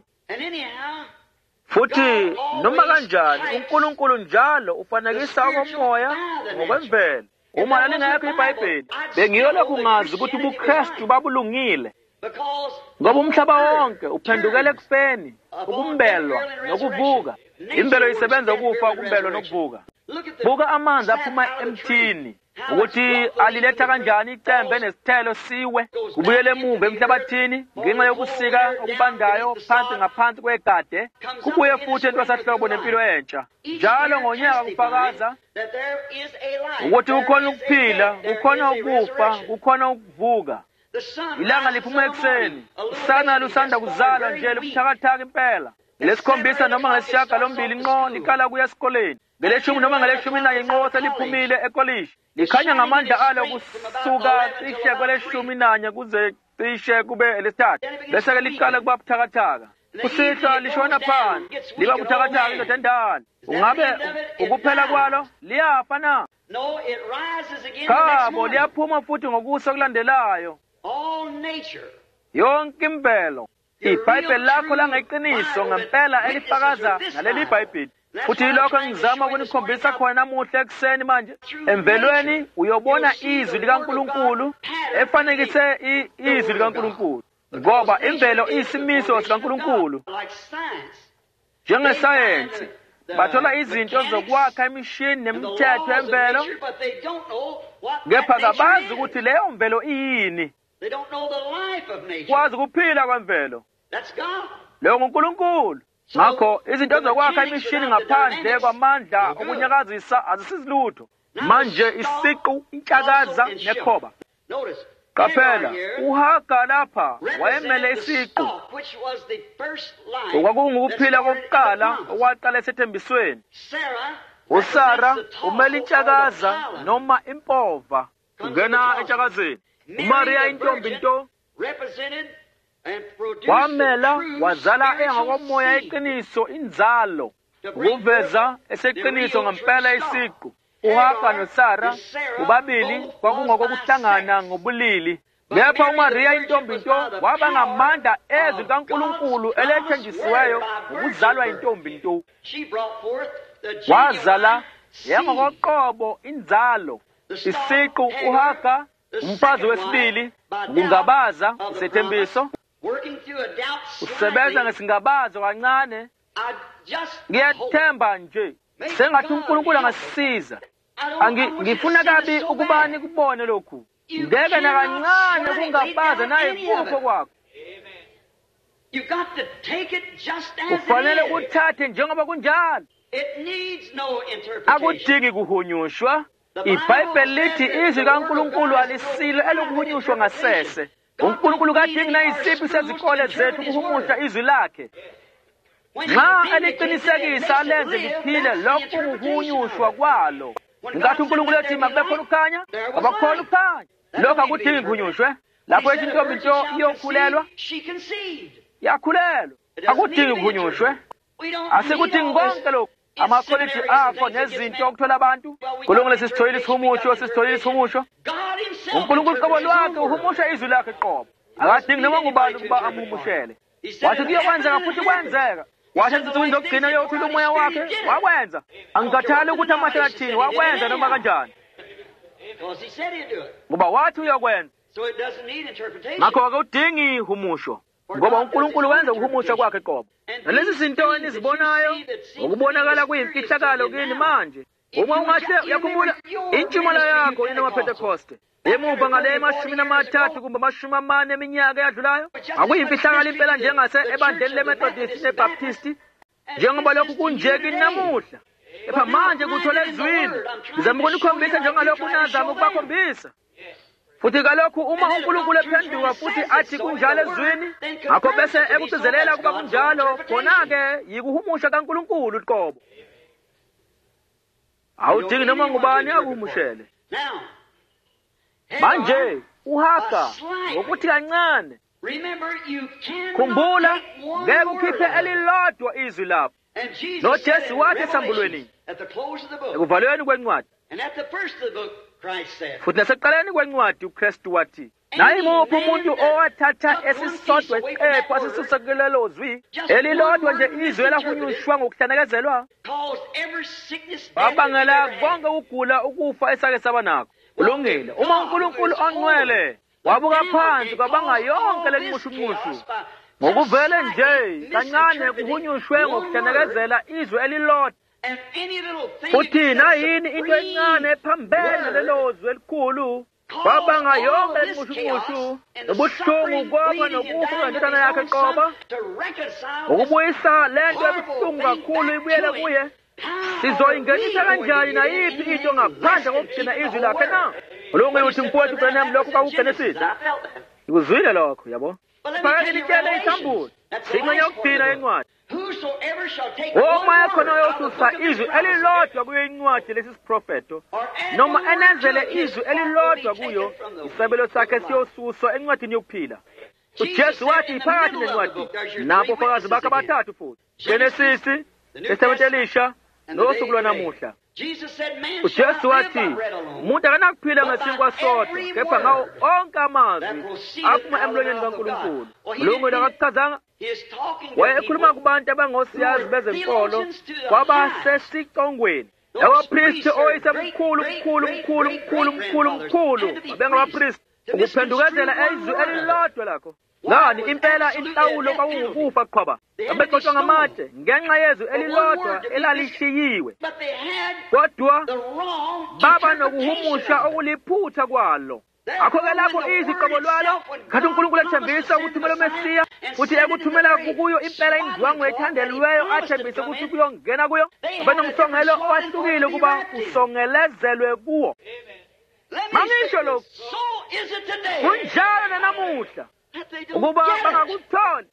Futhi noma kanjani uNkulunkulu njalo ufanekisa okomoya ngokwemvelo. Uma lalingekho iBhayibheli bengiyolokhu ngazi ukuthi ubuKristu babulungile ngoba umhlaba wonke uphendukele ekufeni, ukumbelwa nokuvuka. Imvelo isebenza ukufa, ukumbelwa nokuvuka. Buka amanzi aphuma emthini ukuthi aliletha kanjani icembe nesithelo siwe kubuyele emuva emhlabathini ngenxa yokusika okubandayo phansi ngaphansi kwegade, kubuye futhi entwasahlobo nempilo entsha. Njalo ngonyaka kufakaza ukuthi kukhona ukuphila, kukhona ukufa, kukhona ukuvuka. Ilanga liphuma ekuseni, usana lusanda kuzalwa nje lubuthakathaka impela. Lesikhombisa noma ngesishiyagalombili nqo liqala kuya esikoleni. Ngeleshumi noma ngeleshumi nanye nqo seliphumile ekolishi. Likhanya ngamandla alo kusuka cishe kweleshumi nanye kuze cishe kube elesithathu. Bese-ke liqala kuba buthakathaka. Kusihla lishona phansi, liba buthakathaka indoda endala. Ungabe ukuphela kwalo liyafa na? Khabo liyaphuma futhi ngokusa okulandelayo. Yonke imvelo. IBhayibheli lakho langeqiniso ngempela elifakaza naleli iBhayibheli. Futhi lokho ngizama ukunikhombisa khona namuhla ekuseni manje. Emvelweni uyobona izwi likaNkulunkulu efanekise izwi likaNkulunkulu. Ngoba imvelo isimiso sikaNkulunkulu. Njengesayensi bathola izinto zokwakha imishini nemithetho yemvelo, kepha kabazi ukuthi leyo mvelo iyini. Kwazi kuphila kwemvelo. Leyo nguNkulunkulu. Ngakho izinto zokwakha imishini ngaphandle kwamandla okunyakazisa azisizilutho. Manje isiqu, intshakaza nekhoba. Qaphela, uHaga lapha wayemele isiqu. Okwakungukuphila kokuqala okwaqala esethembisweni. uSara umele intshakaza noma impova ungena entshakazeni. uMaria intombi nto wamela wazala engakomoya eqiniso inzalo ukuveza eseqiniso ngempela isiqu. uHaga noSara ubabili kwakungokokuhlangana ngobulili. Lapha uMaria intombi nto waba ngamandla ezwi kaNkulunkulu elethenjisiweyo ukuzalwa intombi nto. Wazala engakoqobo inzalo isiqu. uHaga umfazi wesibili kungabaza isethembiso, usebenza ngesingabazo kancane. Ngiyathemba nje sengathi uNkulunkulu angasisiza. Ngifuna kabi ukubani kubone lokhu. Ngeke nakancane kungabaza naye kupho kwakho. Kufanele uthathe njengoba kunjalo. Akudingi kuhunyushwa. IBhayibheli lithi izwi kaNkulunkulu alisilo elokuhunyushwa ngasese. uNkulunkulu kadingi nayisiphi sezikole zethu kuhumusha izwi lakhe. Nxa eliqinisekisa lenze liphile lokhu kuhunyushwa kwalo. Ngathi uNkulunkulu ethi makube khona ukukhanya, abakhona ukukhanya. Lokhu akudingi kuhunyushwe. Lapho ethi intombi nto iyokhulelwa, yakhulelwa. Akudingi kuhunyushwe. Asikudingi konke lokhu. Amakholithi akho nezinto okuthola abantu. Kulungile sisithoyile isihumusho, sisithoyile isihumusho. uNkulunkulu qobo lwakhe uhumusha izwi lakhe qobo. Akadingi noma ngubani ukuba amhumushele. Wathi kuyokwenzeka futhi kwenzeka. Wathi ensukwini zokugcina uyothula umoya wakhe, wakwenza. Angikathali ukuthi amahle athini, wakwenza noma kanjani. Ngoba wathi uyakwenza. Ngakho akudingi ihumusho. Ngoba uNkulunkulu wenza ukuhumusha kwakhe qobo. Nalezi zinto enizibonayo ukubonakala kuyimfihlakalo kini manje. Uma ungahle uyakhumbula intshumayelo yakho inamaPentecoste. Emuva ngale emashumi amathathu kumbe amashumi amane eminyaka eyadlulayo, akuyimfihlakalo impela njengase ebandleni leMethodist neBaptist. Njengoba lokhu kunje kini namuhla. Epha manje kuthole ezwini. Ngizama ukunikhombisa njengalokhu unazama ukubakhombisa. futhi kalokhu uma uNkulunkulu ephenduka futhi athi kunjalo ezwini ngakho bese ekugcizelela kuba kunjalo khona-ke yikuhumusha kaNkulunkulu uqobo awudingi noma ngubani akuhumushele manje uHaga ngokuthi kancane khumbula ngeke ukhiphe elilodwa izwi lapho noJesu wathi esambulweni ekuvalweni kwencwadi futhi nasekuqaleni kwencwadi uKristu wathi naye ngophi umuntu owathatha esisodwa isiqephu asisusa kulelo zwi elilodwa nje izwi elahunyushwa ngokuhlanekezelwa wabangela konke ukugula ukufa esake saba nakho kulungile uma uNkulunkulu ongcwele wabuka phansi kwabanga yonke lenqushunqushu ngokuvele nje kancane kuhunyushwe ngokuhlanekezela izwi elilodwa futhi na yini into encane ephambene lelo zwi elikhulu wabanga yonke lenqushunqushu nobuhlungu kwaba nokufa kwendodana yakhe qoba ukubuyisa lento ebuhlungu kakhulu ibuyele kuye sizoyingenisa kanjani nayiphi into ngaphandle kokugcina izwi lakhe na ulungile uthi mfowethu Branham lokho kwakuGenesis ikuzwile lokho yabo phakathi litshele isambulu ingxenye yokugcina yencwadi uma ekhona yosusa izwi elilodwa kuyo incwadi lesi siprofeto noma enenzele izwi elilodwa kuyo isabelo sakhe siyosuswa encwadini yokuphila uJesu wathi phakathi nencwadi nabo fakazi bakhe abathathu futhi Genesis Testament Elisha nosuku lwanamuhla uJesu wathi umuntu akanakuphila ngesinkwa sodwa kepha ngawo onke amazwi aphuma emlonyeni kaNkulunkulu ulungile akakuchazanga wayekhuluma kubantu abangosiyazi bezenkolo kwabasesicongweni abapristi oyisemkhulu mkhulu mkhulu mkhulu mkhulu mkhulu abengabapristi ukuphendukezela izwi elilodwa lakho ngani impela inhlawulo kwawukufa qhwaba abexoxwa ngamatshe ngenxa yezwi elilodwa elalishiyiwe kodwa baba nokuhumusha okuliphutha kwalo akho-ke lapho iziqobo lwalo khathi uNkulunkulu ethembisa ukuthumela uMesiya futhi ekuthumela kuyo impela indwangu ethandelweyo athembise ukuthi kuyongena kuyo abenomsongelo owahlukile ukuba kusongelezelwe kuwo mangisho lokhu kunjalo nanamuhla ukuba bangakutholi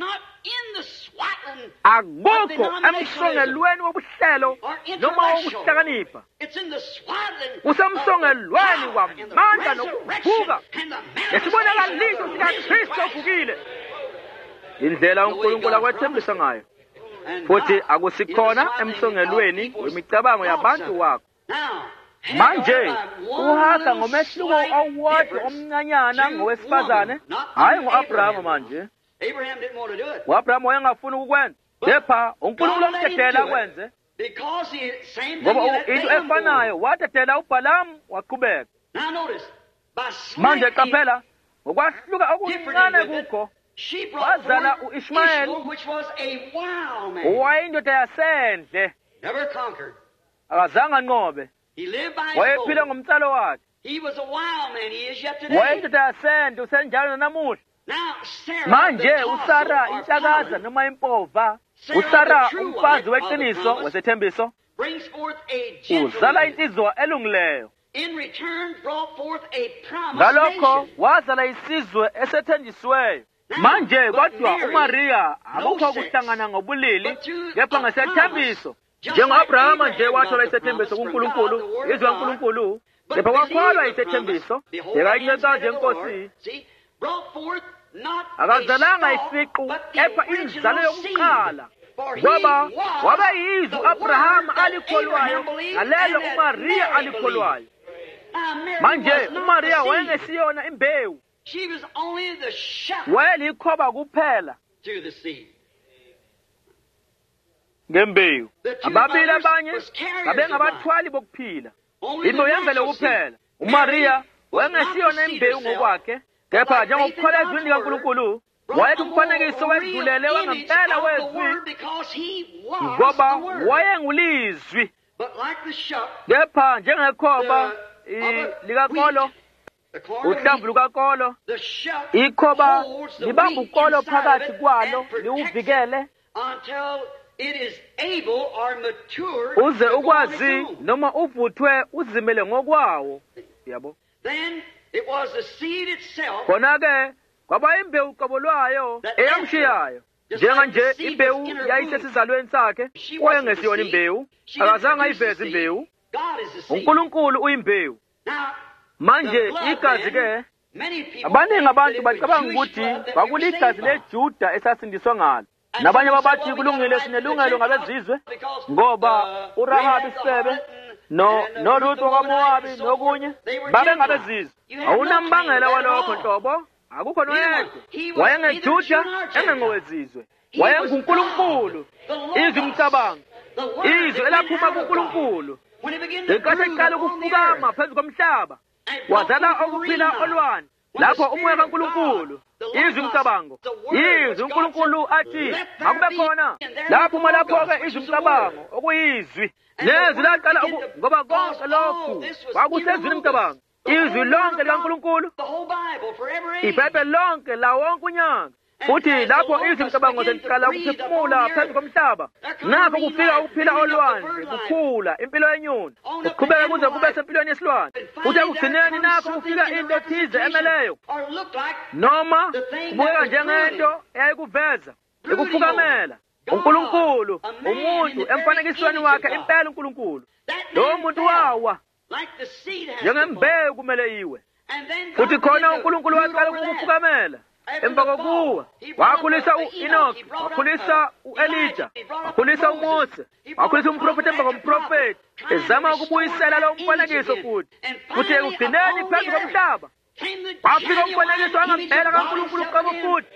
akukho emsongelweni wobuhlelo noma wokuhlakanipha kusemsongelweni wamandla nokuvuka nesibonakaliso sikaKristu ovukile indlela uNkulunkulu akwethembisa ngayo futhi akusikhona emsongelweni wemicabango yabantu wakho manje uHaga ngomehluko owodwa omncanyana ngowesifazane hayi ngo-Abrahama manje u-Abrahama wayengafuni ukukwenza kepha uNkulunkulu omdedela akwenze ngoba into efanayo wadedela uBalamu waqhubeka manje qaphela ngokwahluka okuncane kukho wazala u-Ishmayeli owayindoda yasendle akazange anqobe wayephile ngomtsalo wakhe wayindoda yasendle usenjalo nanamuhla manje uSara inhlakaza noma impova uSara umfazi weqiniso wesethembiso uzala insizwa elungileyo ngalokho wazala isizwe esethenjisiweyo manje kodwa uMaria akukho kuhlangana ngobulili kepha ngesethembiso njengo-Abrahama nje wathola isethembiso kuNkulunkulu izwi kaNkulunkulu kepha wakholwa isethembiso ekayinceka nje inkosi akazalanga isiqu kepha inzalo yokuqala ngoba wabe yizwi u-Abrahama alikholwayo nalelo uMaria alikholwayo manje uMaria wayengesiyona imbewu wayelikhoba kuphela ngembewu ababili abanye babengabathwali bokuphila into yemvelo kuphela uMaria wayengesiyona imbewu ngokwakhe kepha njengokukholwa ezwini kaNkulunkulu wayethi umfanekiso wedlulele wangempela wezwi ngoba wayengulizwi kepha njengekhoba likakolo uhlamvu lukakolo ikhoba libamba ukolo phakathi kwalo liwuvikele uze ukwazi noma uvuthwe uzimele ngokwawo yabo khona-ke kwaba imbewu qobo lwayo eyamshiyayo. Njenganje imbewu yayisesizalweni sakhe, wayengesiyona imbewu, akazange ayiveze imbewu. uNkulunkulu uyimbewu. Manje igazi-ke, abaningi abantu bacabanga ukuthi kwakuligazi leJuda esasindiswa ngalo. Nabanye babathi kulungile sinelungelo ngabezizwe ngoba uRahabi isebe no noRuth wakaMowabi nokunye babe ngabezizwe. Awunambangela walokho nhlobo, akukho noyedwa. WayengeJuda engengowezizwe. WayenguNkulunkulu, izwi umcabango, izwi elaphuma kuNkulunkulu. Ngenkathi eqala ukufukama phezu komhlaba, wazala okuphila olwani. Lapho umoya kaNkulunkulu, izwi umcabango, izwi uNkulunkulu athi makube khona. Lapho uma lapho-ke izwi umcabango okuyizwi. Nezwi laqala ngoba konke lokhu kwakusezwini umcabango. Izwi lonke likaNkulunkulu, iBhayibheli lonke la wonke unyaka. Futhi lapho izwi umcabango seliqala ukuphefumula phezu komhlaba, nakho kufika ukuphila olwandle, kukhula impilo yenyoni, kuqhubeka kuze kube sempilweni yesilwane. Futhi ekugcineni nakho kufika into ethize emeleyo, noma kubukeka njengento eyayikuveza, ekufukamela uNkulunkulu, umuntu emfanekisweni wakhe impela uNkulunkulu. Lowo muntu wawa njengembewu kumele iwe. Futhi khona uNkulunkulu waqala ukufukamela. Emva kokuwa wakhulisa u-Enoki, wakhulisa u-Elija, wakhulisa uMose, wakhulisa umprofeti emva komprofeti, ezama ukubuyisela lo mfanekiso futhi. Futhi ekugcineni phezu komhlaba wafika umfanekiso wangempela kaNkulunkulu qabo futhi.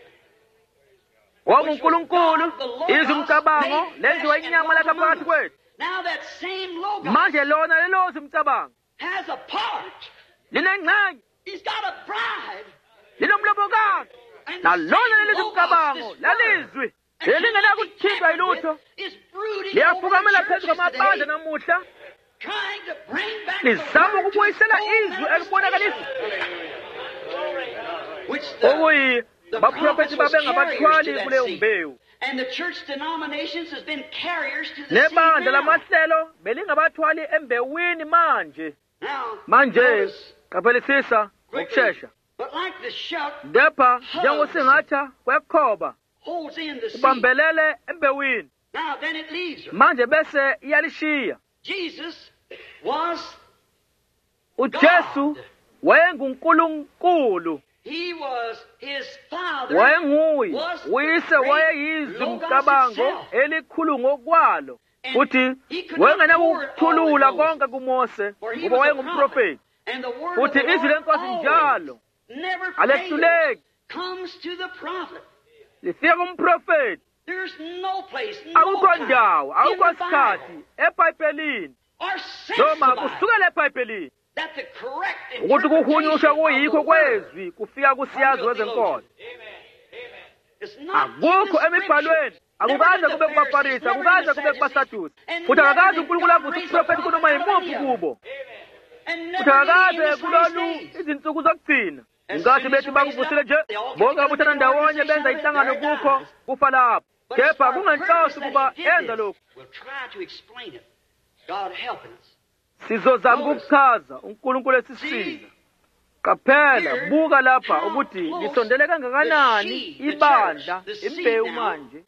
WaNguNkulunkulu, izwi umcabango lenziwa inyama lakhe phakathi kwethu. Manje lona lelo zwi umcabango linengxenye, linomlobokazi, nalona lelizwi umcabango lalizwi elingenakuthintwa yilutho, liyafukamela phezu kwamabandla namuhla, lizama ukubuyisela izwi elibonakalisa. Okuyi abaprofethi babengabathwali kuleyo mbewu, nebandla lamahlelo belingabathwali embewini manje. Manje kaphelisisa ukushesha, kepha njengosingatha kwekhoba ubambelele embewini, manje bese iyalishiya. uJesu wayenguNkulunkulu, wayenguye, uyise wayeyizwi umcabango elikhulu ngokwalo. Futhi wayengenakuthulula konke kuMose ngoba wayengumprofeti. Futhi izwi leNkosi njalo alehluleki, lifika kumprofeti. Akukho ndawo, akukho sikhathi eBhayibhelini noma kusukela eBhayibhelini ukuthi kuhunyushwa kuyikho kwezwi kufika kusiyazi wezenkolo. Akukho emibhalweni, akukaze kube kubaFarisi, akukaze kube kubaSadusi. Futhi akakaze uNkulunkulu avuse umprofeti kunoma yimuphi kubo. Futhi akakaze kulolu izinsuku zokugcina ingathi bethi bakuvusile nje bonke abuthana ndawonye benza inhlangano kukho kufa lapho. Kepha kungenhloso ukuba enza lokhu. Sizozama ukuchaza uNkulunkulu esisiza. Qaphela, buka lapha ukuthi lisondele kangakanani ibandla imbewu manje.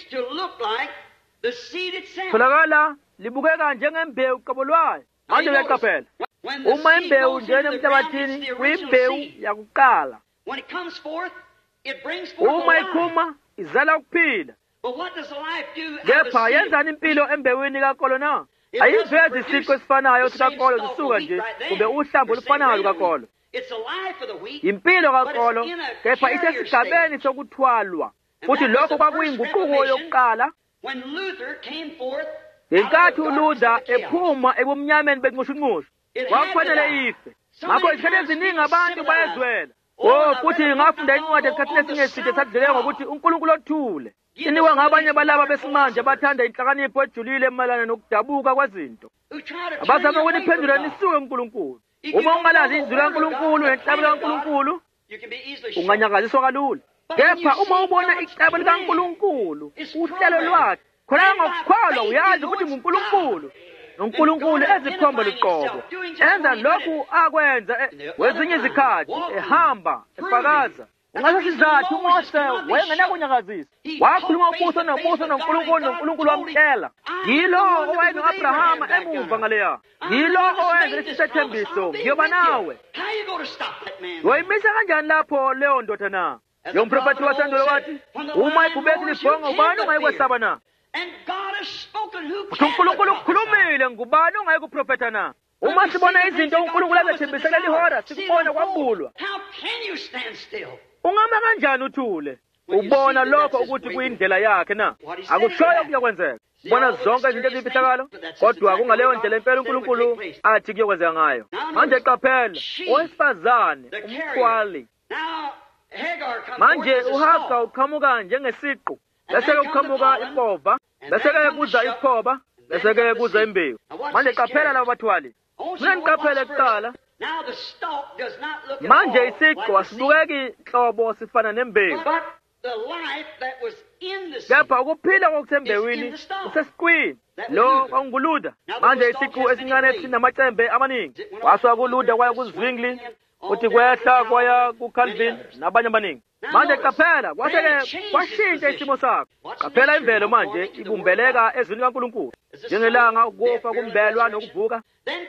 Tholakala libukeka njengembewu qobo lwayo. Manje uyaqaphela, uma imbewu njene emhlabathini kuyimbewu yakuqala, uma ikhuma izala ukuphila. Kepha yenzani impilo embewini kankolo na? Ayivezi isiqu esifanayo sikankolo zisuka nje kube uhlamvu olufanayo lukankolo. Impilo kankolo kepha isesigabeni sokuthwalwa. Futhi lokho kwakuyinguquko yokuqala. Ngenkathi uLuther ephuma ebumnyameni benqushunqushu, kwakufanele ife. Ngakho isikhathi eziningi abantu bayezwela. Oh, futhi ngafunda incwadi esikhathini esingeside sadluleka ngokuthi uNkulunkulu othule iniwe ngabanye balaba besimanje abathanda inhlakanipho ejulile emalana nokudabuka kwazinto, abazama ukuniphendula nisuke uNkulunkulu. Uma ungalazi izwi likaNkulunkulu nenhlaba kaNkulunkulu, unganyakaziswa kalula. Kepha uma ubona icebo likaNkulunkulu, uhlelo lwakhe, khona ngokukholwa uyazi ukuthi nguNkulunkulu. uNkulunkulu ezikhomba liqobo enza lokhu akwenza kwezinye izikhathi ehamba efakaza. Ngaso sizathu uMose wayengenakunyakazisa, wakhuluma ubuso nobuso noNkulunkulu, noNkulunkulu wamtshela. Yilo owayengu Abrahama emuva ngaleya, yilo owenza lesi sethembiso, ngiyoba nawe. Wayimisa kanjani lapho leyo ndoda na? Yomprofethi wasendulo wathi, uma ibhubesi libhonga ubani ongayikwesaba na? uNkulunkulu ukhulumile, ngubani ongayikuprofetha na? Uma sibona izinto uNkulunkulu azethembisela lihora, sikubona kwambulwa. Ungama kanjani uthule? Ubona lokho ukuthi kuyindlela yakhe na? Akushoyo kuyokwenzeka. Ubona zonke izinto ezimfihlakalo, kodwa kungaleyo ndlela impela uNkulunkulu athi kuyokwenzeka ngayo. Manje qaphela, owesifazane umxhwali. Manje uHaga uqhamuka njengesiqu, bese-ke uqhamuka impova, bese-ke kuza ikhoba, bese-ke kuza imbewu. Manje qaphela labo bathwali. Mina niqaphele kuqala. Manje isiqu asibukeki nhlobo sifana nembewu, kepha ukuphila kokusembewini kusesiqwini. Lo kwanguluda. Manje isiqu esincane esinamacembe amaningi, waswa kuluda kwaya kuZwingli, uthi kwehla kwaya kuCalvin nabanye abaningi. Manje qaphela, kwase-ke kwashintsha isimo sakho. Qaphela imvelo manje ibumbeleka ezwini kaNkulunkulu, njengelanga, ukufa, kumbelwa nokuvuka.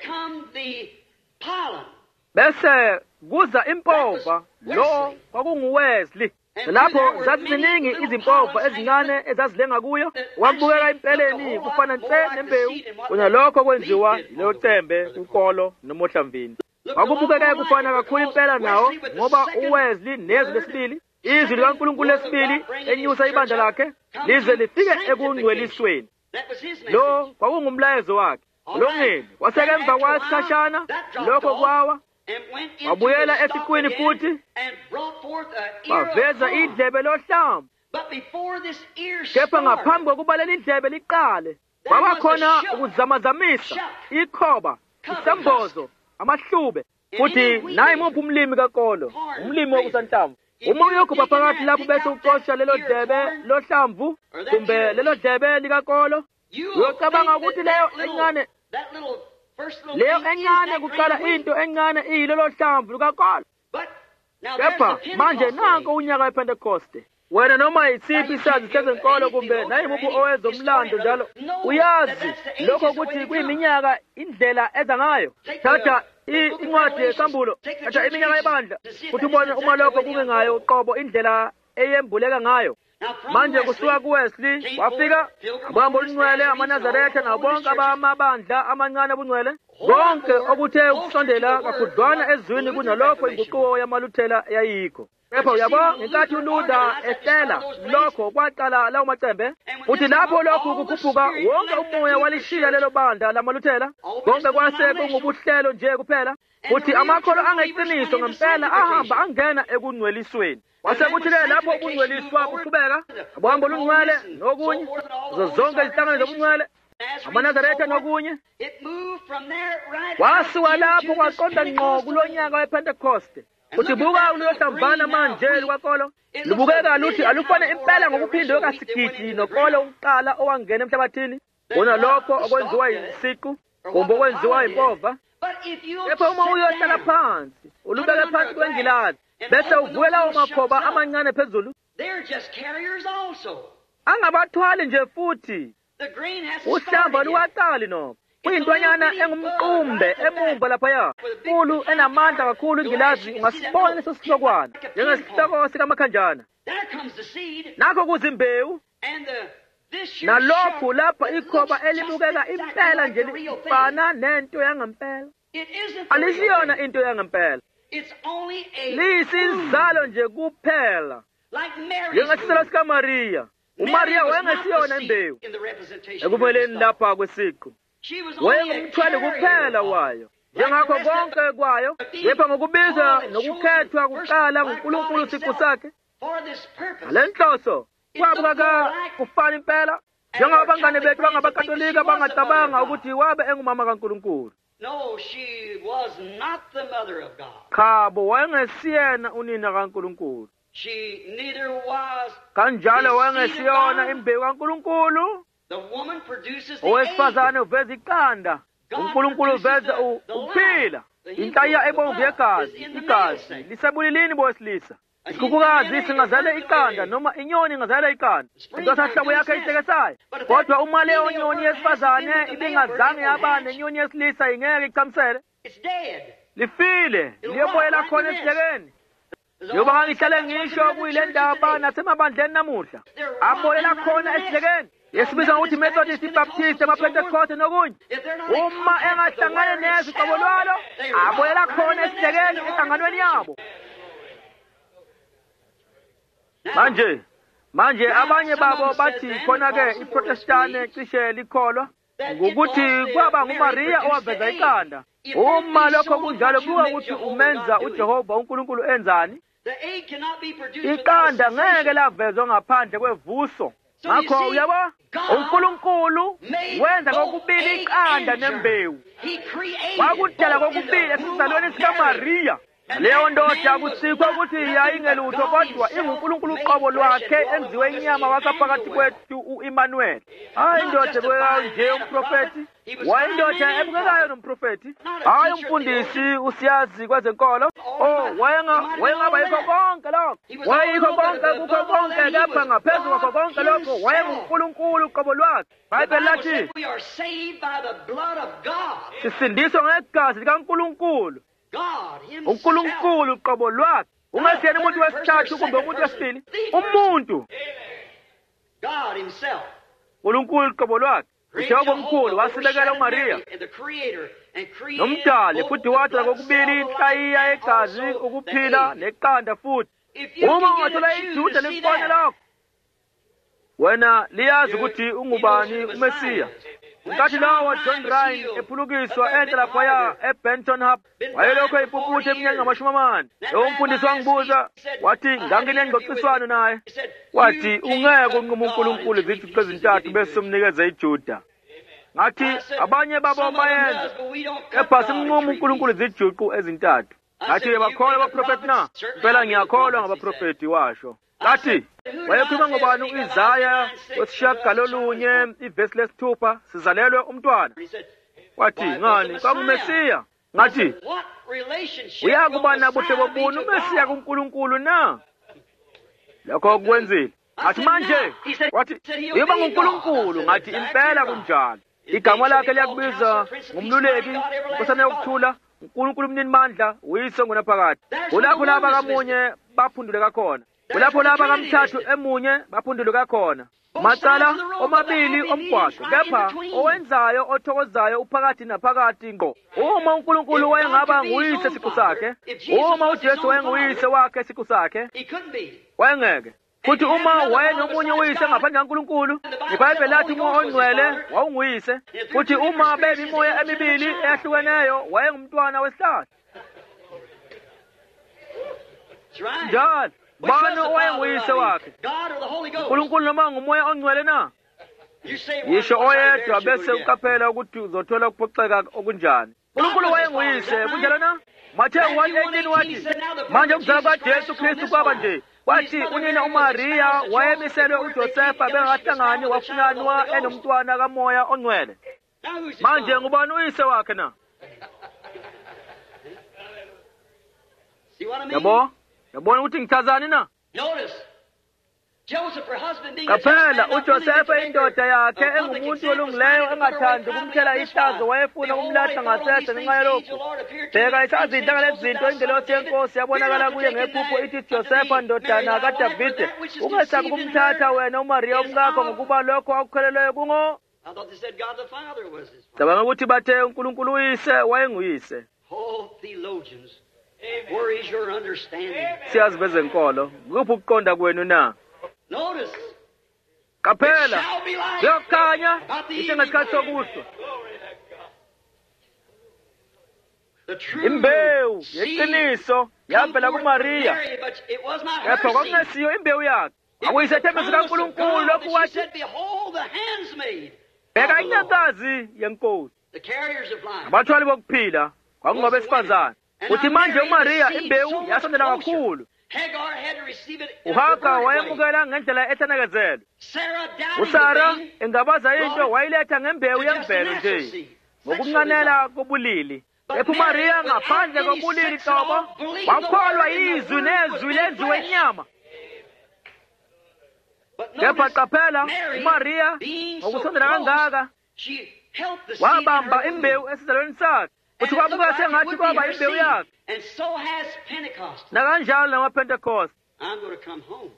Bese kuza impova, lo kwakunguWesley. Lapho zaziningi izimpova ezincane ezazilenga kuyo, wakubukeka impeleni kufana nse nembewu, kunalokho kwenziwa leyo cembe kunkolo nomohlamvini. Wakubukeka kufana kakhulu impela nawo, ngoba uWesley nezwi lesibili, izwi likaNkulunkulu lesibili enyusa ibandla lakhe lize lifike ekungcwelisweni. Lo kwakungumlayezo wakhe. Kulungile, kwaseke emva kwasikhashana lokho kwawa, wabuyela esiqwini futhi, waveza idlebe lohlamvu. Kepha ngaphambi kokuba leli dlebe liqale, kwaba khona ukuzamazamisa, ikhoba, isambozo, amahlube, futhi naye muphi umlimi kakolo, umlimi wokusanhlamvu. Uma uyokhupha phakathi lapho bese uqosha lelo dlebe lohlamvu, kumbe lelo dlebe likakolo, uyocabanga ukuthi leyo encane, leyo encane kuqala into encane iyilolo hlamvu lukakolo. Kepha manje nanko unyaka wePentecoste. Wena noma isiphi isazi sezenkolo kumbe nayimuphi owezomlando njalo, uyazi lokho ukuthi kuyiminyaka indlela eza ngayo. Thatha incwadi yesambulo, thatha iminyaka yebandla, futhi ubone uma lokho kungengayo uqobo indlela eyembuleka ngayo. Manje kusuka kuWesley wafika abambo olungcwele, amaNazaretha nabonke abamabandla amancane obungcwele, konke okuthe ukusondela kakhudlwana ezwini kunalokho inguquko yamaLuthela yayikho. Kepha uyabo, ngenkathi uLuther ehlela lokho kwaqala lawo macembe, futhi lapho lokhu kukhuphuka wonke umoya walishiya lelo bandla lamaLuthela, konke kwase kungubuhlelo nje kuphela, futhi amakholo angeqiniso ngempela ahamba angena ekungcwelisweni. Wasekuthi-ke lapho ubungcweliswa buqhubeka, abambo olungcwele nokunye, zonke izinhlangano zobungcwele, amaNazaretha nokunye, wasuka lapho kwaqonda ngqo kulonyaka wePentecoste. Uthi buka ulohlamvana manje lukakolo, lubukeka luthi alufane impela ngokuphindwe kasigidi nokolo ukuqala owangena emhlabathini, bona lokho okwenziwa yisiqu, kumbe okwenziwa impova. Kepha uma uyohlala phansi, ulubeke phansi kwengilazi, bese uvuke lawo makhoba amancane phezulu, angabathwali nje futhi, uhlamba luwaqali noma. Kuyintwanyana engumqumbe emumva laphaya, nkulu enamandla kakhulu ingilazi, ungasibona leso sihlokwana njengesihloko sikamakhanjana. Nakho kuzimbewu, nalokhu lapha ikhoba elibukeka impela nje lifana nento yangempela. Alisiyona into yangempela, liyisizalo nje kuphela, njengesizalo sikaMariya. uMariya wayengesiyona imbewu ekumeleni lapha kwesiqu, wayengumthwali kuphela wayo, njengakho konke kwayo, kepha ngokubiza nokukhethwa kuqala nguNkulunkulu siqu sakhe. Ngale nhloso kwabukeka kufana impela, njengoba abangane bethu bangabakatolika bangacabanga ukuthi wabe engumama kaNkulunkulu. No, she was not the mother of God. Khabo wayengesiyena unina kaNkulunkulu. She neither was kanjalo wayengesiyona imbewu kaNkulunkulu, The woman produces the egg. owesifazane uveza iqanda, uNkulunkulu uveza u- ukuphila. Inhlaya ebomvu yegazi, igazi lisebulilini bowesilisa. Isikhukhukazi singazala iqanda noma inyoni ingazala iqanda. Intosahlobo yakhe ihlekesayo. Kodwa uma leyo nyoni yesifazane ibingazange yaba nenyoni yesilisa ingeke ichamsele. It's dead. Lifile, liyoboyela khona esidlekeni. Yoba ngangihlale ngisho kuyile ndaba nasemabandleni namuhla. Abolela khona esidlekeni. Yesibiza ngokuthi Methodist, Baptist, amaPentecost nokunye. Uma engahlangane neziqobo lwalo, abolela khona esidlekeni enhlanganweni yabo. Manje, manje abanye babo bathi khona-ke iProtestane cishe likholwa ngokuthi kwaba nguMaria owaveza iqanda. Uma lokho kunjalo kuwa ukuthi umenza uJehova uNkulunkulu enzani? The egg cannot be produced without Iqanda a ngeke cessation. lavezwa ngaphandle kwevuso. Ngakho uyabo uNkulunkulu wenza kokubili iqanda nembewu. He created Wakudala both in kokubili the womb esizalweni of sikaMaria. And Leyo that ndoda man was kusikwa not ukuthi nothing yayingelutho but God kodwa himself inguNkulunkulu made uqobo flesh lwakhe and dwelt enziwe among us, inyama wakaphakathi Emmanuel. kwethu u-Emmanuel. Hayi indoda ebukekayo nje umprofeti. Wayindoda ebukekayo nomprofeti. Hayi umfundisi usiyazi kwezenkolo. Oh, wayenga wayengaba yikho konke lokho. Wayikho konke kukho konke kepha ngaphezu kwakho konke lokho wayenguNkulunkulu uqobo lwakhe. The iBhayibheli Bible lathi said we are saved by the blood of God. sisindiswa ngegazi likaNkulunkulu. God himself. uNkulunkulu uqobo lwakhe. Ungasiyena umuntu wesithathu kumbe umuntu wesibili. Umuntu God himself. uNkulunkulu uqobo lwakhe. uJehova omkhulu wasilekela uMaria And the creator and created nomdali both futhi the wathola blood kokubili cell of inhlayiya life and yegazi also ukuphila the egg. neqanda futhi. If you Uma can ungathola get a Jew ijuda to see likubone that, lokho, wena liyazi you- ukuthi he knows ungubani who the uMesiya. Messiah is. Nkathi lawo John Ryan ephulukiswa enhle laphaya eBenton Hub wayelokhu eyiphuputhe eminyaka ngamashumi amane. Lowo mfundisi wangibuza wathi ngangine ngxoxiswano naye He said, wathi "You ungeke can't unquma put uNkulunkulu God in izifico ezintathu bese umnikeze ijuda. Ngathi I said, abanye babo "Some of them bayenza does, but we don't cut kepha God simnquma in three uNkulunkulu pieces." izijuqu ezintathu. Ngathi uyabakholwa abaprofeti na? Phela ngiyakholwa ngabaprofeti washo. Ngathi wayekhuluma ngobani u-Isaya wesishiyagalolunye ivesi lesithupha sizalelwe umntwana. He said, Wathi "Why, ngani was the kwangumesiya? I Ngathi said, "What relationship uyakuba will the nabuhle Messiah be bobuni to umesiya God?" kuNkulunkulu na? Lokho kwenzile. Ngathi manje wathi uyoba nguNkulunkulu. Ngathi impela kunjalo. Igama lakhe liyakubiza ngumluleki, inkosana yokuthula, uNkulunkulu umnini mandla, uyise ngonaphakade. Kulapho laba kamunye baphunduleka khona. Kulapho laba kamthathu emunye baphunduleka khona. Macala omabili omgwaqo, kepha owenzayo othokozayo uphakathi naphakathi ngqo. Uma uNkulunkulu wayengaba nguyise siqu sakhe, uma uJesu wayenguyise wakhe siqu sakhe, He couldn't be. wayengeke. Futhi uma wayenomunye uyise ngaphandle kaNkulunkulu, iBhayibheli lathi umoya ongcwele wawunguyise. Futhi uma bebe imoya emibili ehlukeneyo wayengumntwana wesihlahla. That's right. Njalo, Which was bani the owayenguyise Father of wakhe? him? God or the Holy Ghost? uNkulunkulu noma ngumoya ongcwele na? You say one, Yisho what's our oyedwa version bese we get? uqaphela ukuthi uzothola ukuphoxeka okunjani. uNkulunkulu wayenguyise kunjalo na? Matthew one eighteen wathi manje ukuzalwa kwaJesu Kristu kwaba nje. Wathi unina uMaria wayemiselwe uJosefa bengakahlangani wafunyanwa enomntwana kamoya ongcwele. Now who's his Manje father? ngubani uyise wakhe na? See what I mean? Yabo? Yabona ukuthi ngithazani na? Notice, Joseph, her husband, being a just Kaphela man, not willing to uJosefa make indoda her yakhe a public engumuntu example, olungileyo was trying to put her engathandi away ukumthela privately ihlazo this wayefuna wife. ukumlahla Behold, I ngasese thought ngenxa all yalokhu. these things, the Lord appeared to Bheka me, isazi saying, intanga Joseph, lezinto thou son ingelosi of David, yenkosi fear yabonakala not to kuye take ngephupho unto ithi thee Josefa Mary ndodana thy wife, for kaDavide that which is ungesabi conceived in ukumthatha her wena uMaria is umkakho of- ngokuba lokho akukholelweyo kungo. I thought they said God the Father was his father. Cabanga ukuthi bathe uNkulunkulu uyise wayenguyise. Oh, theologians, where is your understanding? Siyazi bezenkolo, kuphi ukuqonda kwenu na? Notice, Qaphela, it shall be light kuyokhanya about the isengesikhathi evening. sokuhlwa. The true Imbewu seed yeqiniso come yavela forth kuMaria. from Mary, but it was not Kepha her seed. kwakungesiyo imbewu yakhe. It was the Akuyisethembiso promise of kaNkulunkulu God lokhu that she wathi said, behold, the handsmaid bheka of the Lord. inyakazi yenkosi. The carriers of life. Abathwali bokuphila kwakungabesifazane. Uthi manje uMaria imbewu yasondela kakhulu. Hagar had to receive it in a uHaga perverted way. wayemukela ngendlela ethandakezela. Sarah doubting uSara the thing, engabaza into wayiletha ngembewu yemvelo nje ngokumncanela kobulili. Ephu Maria ngaphandle kobulili hlobo wakholwa izwi nezwi lenziwe inyama. Kepha qaphela uMaria ngokusondela kangaka wabamba imbewu esizalweni sakhe. Uthi kwabuka sengathi kwaba imbewu yakhe. And so has Pentecost. Nakanjalo namaPentecost. I'm going to come home.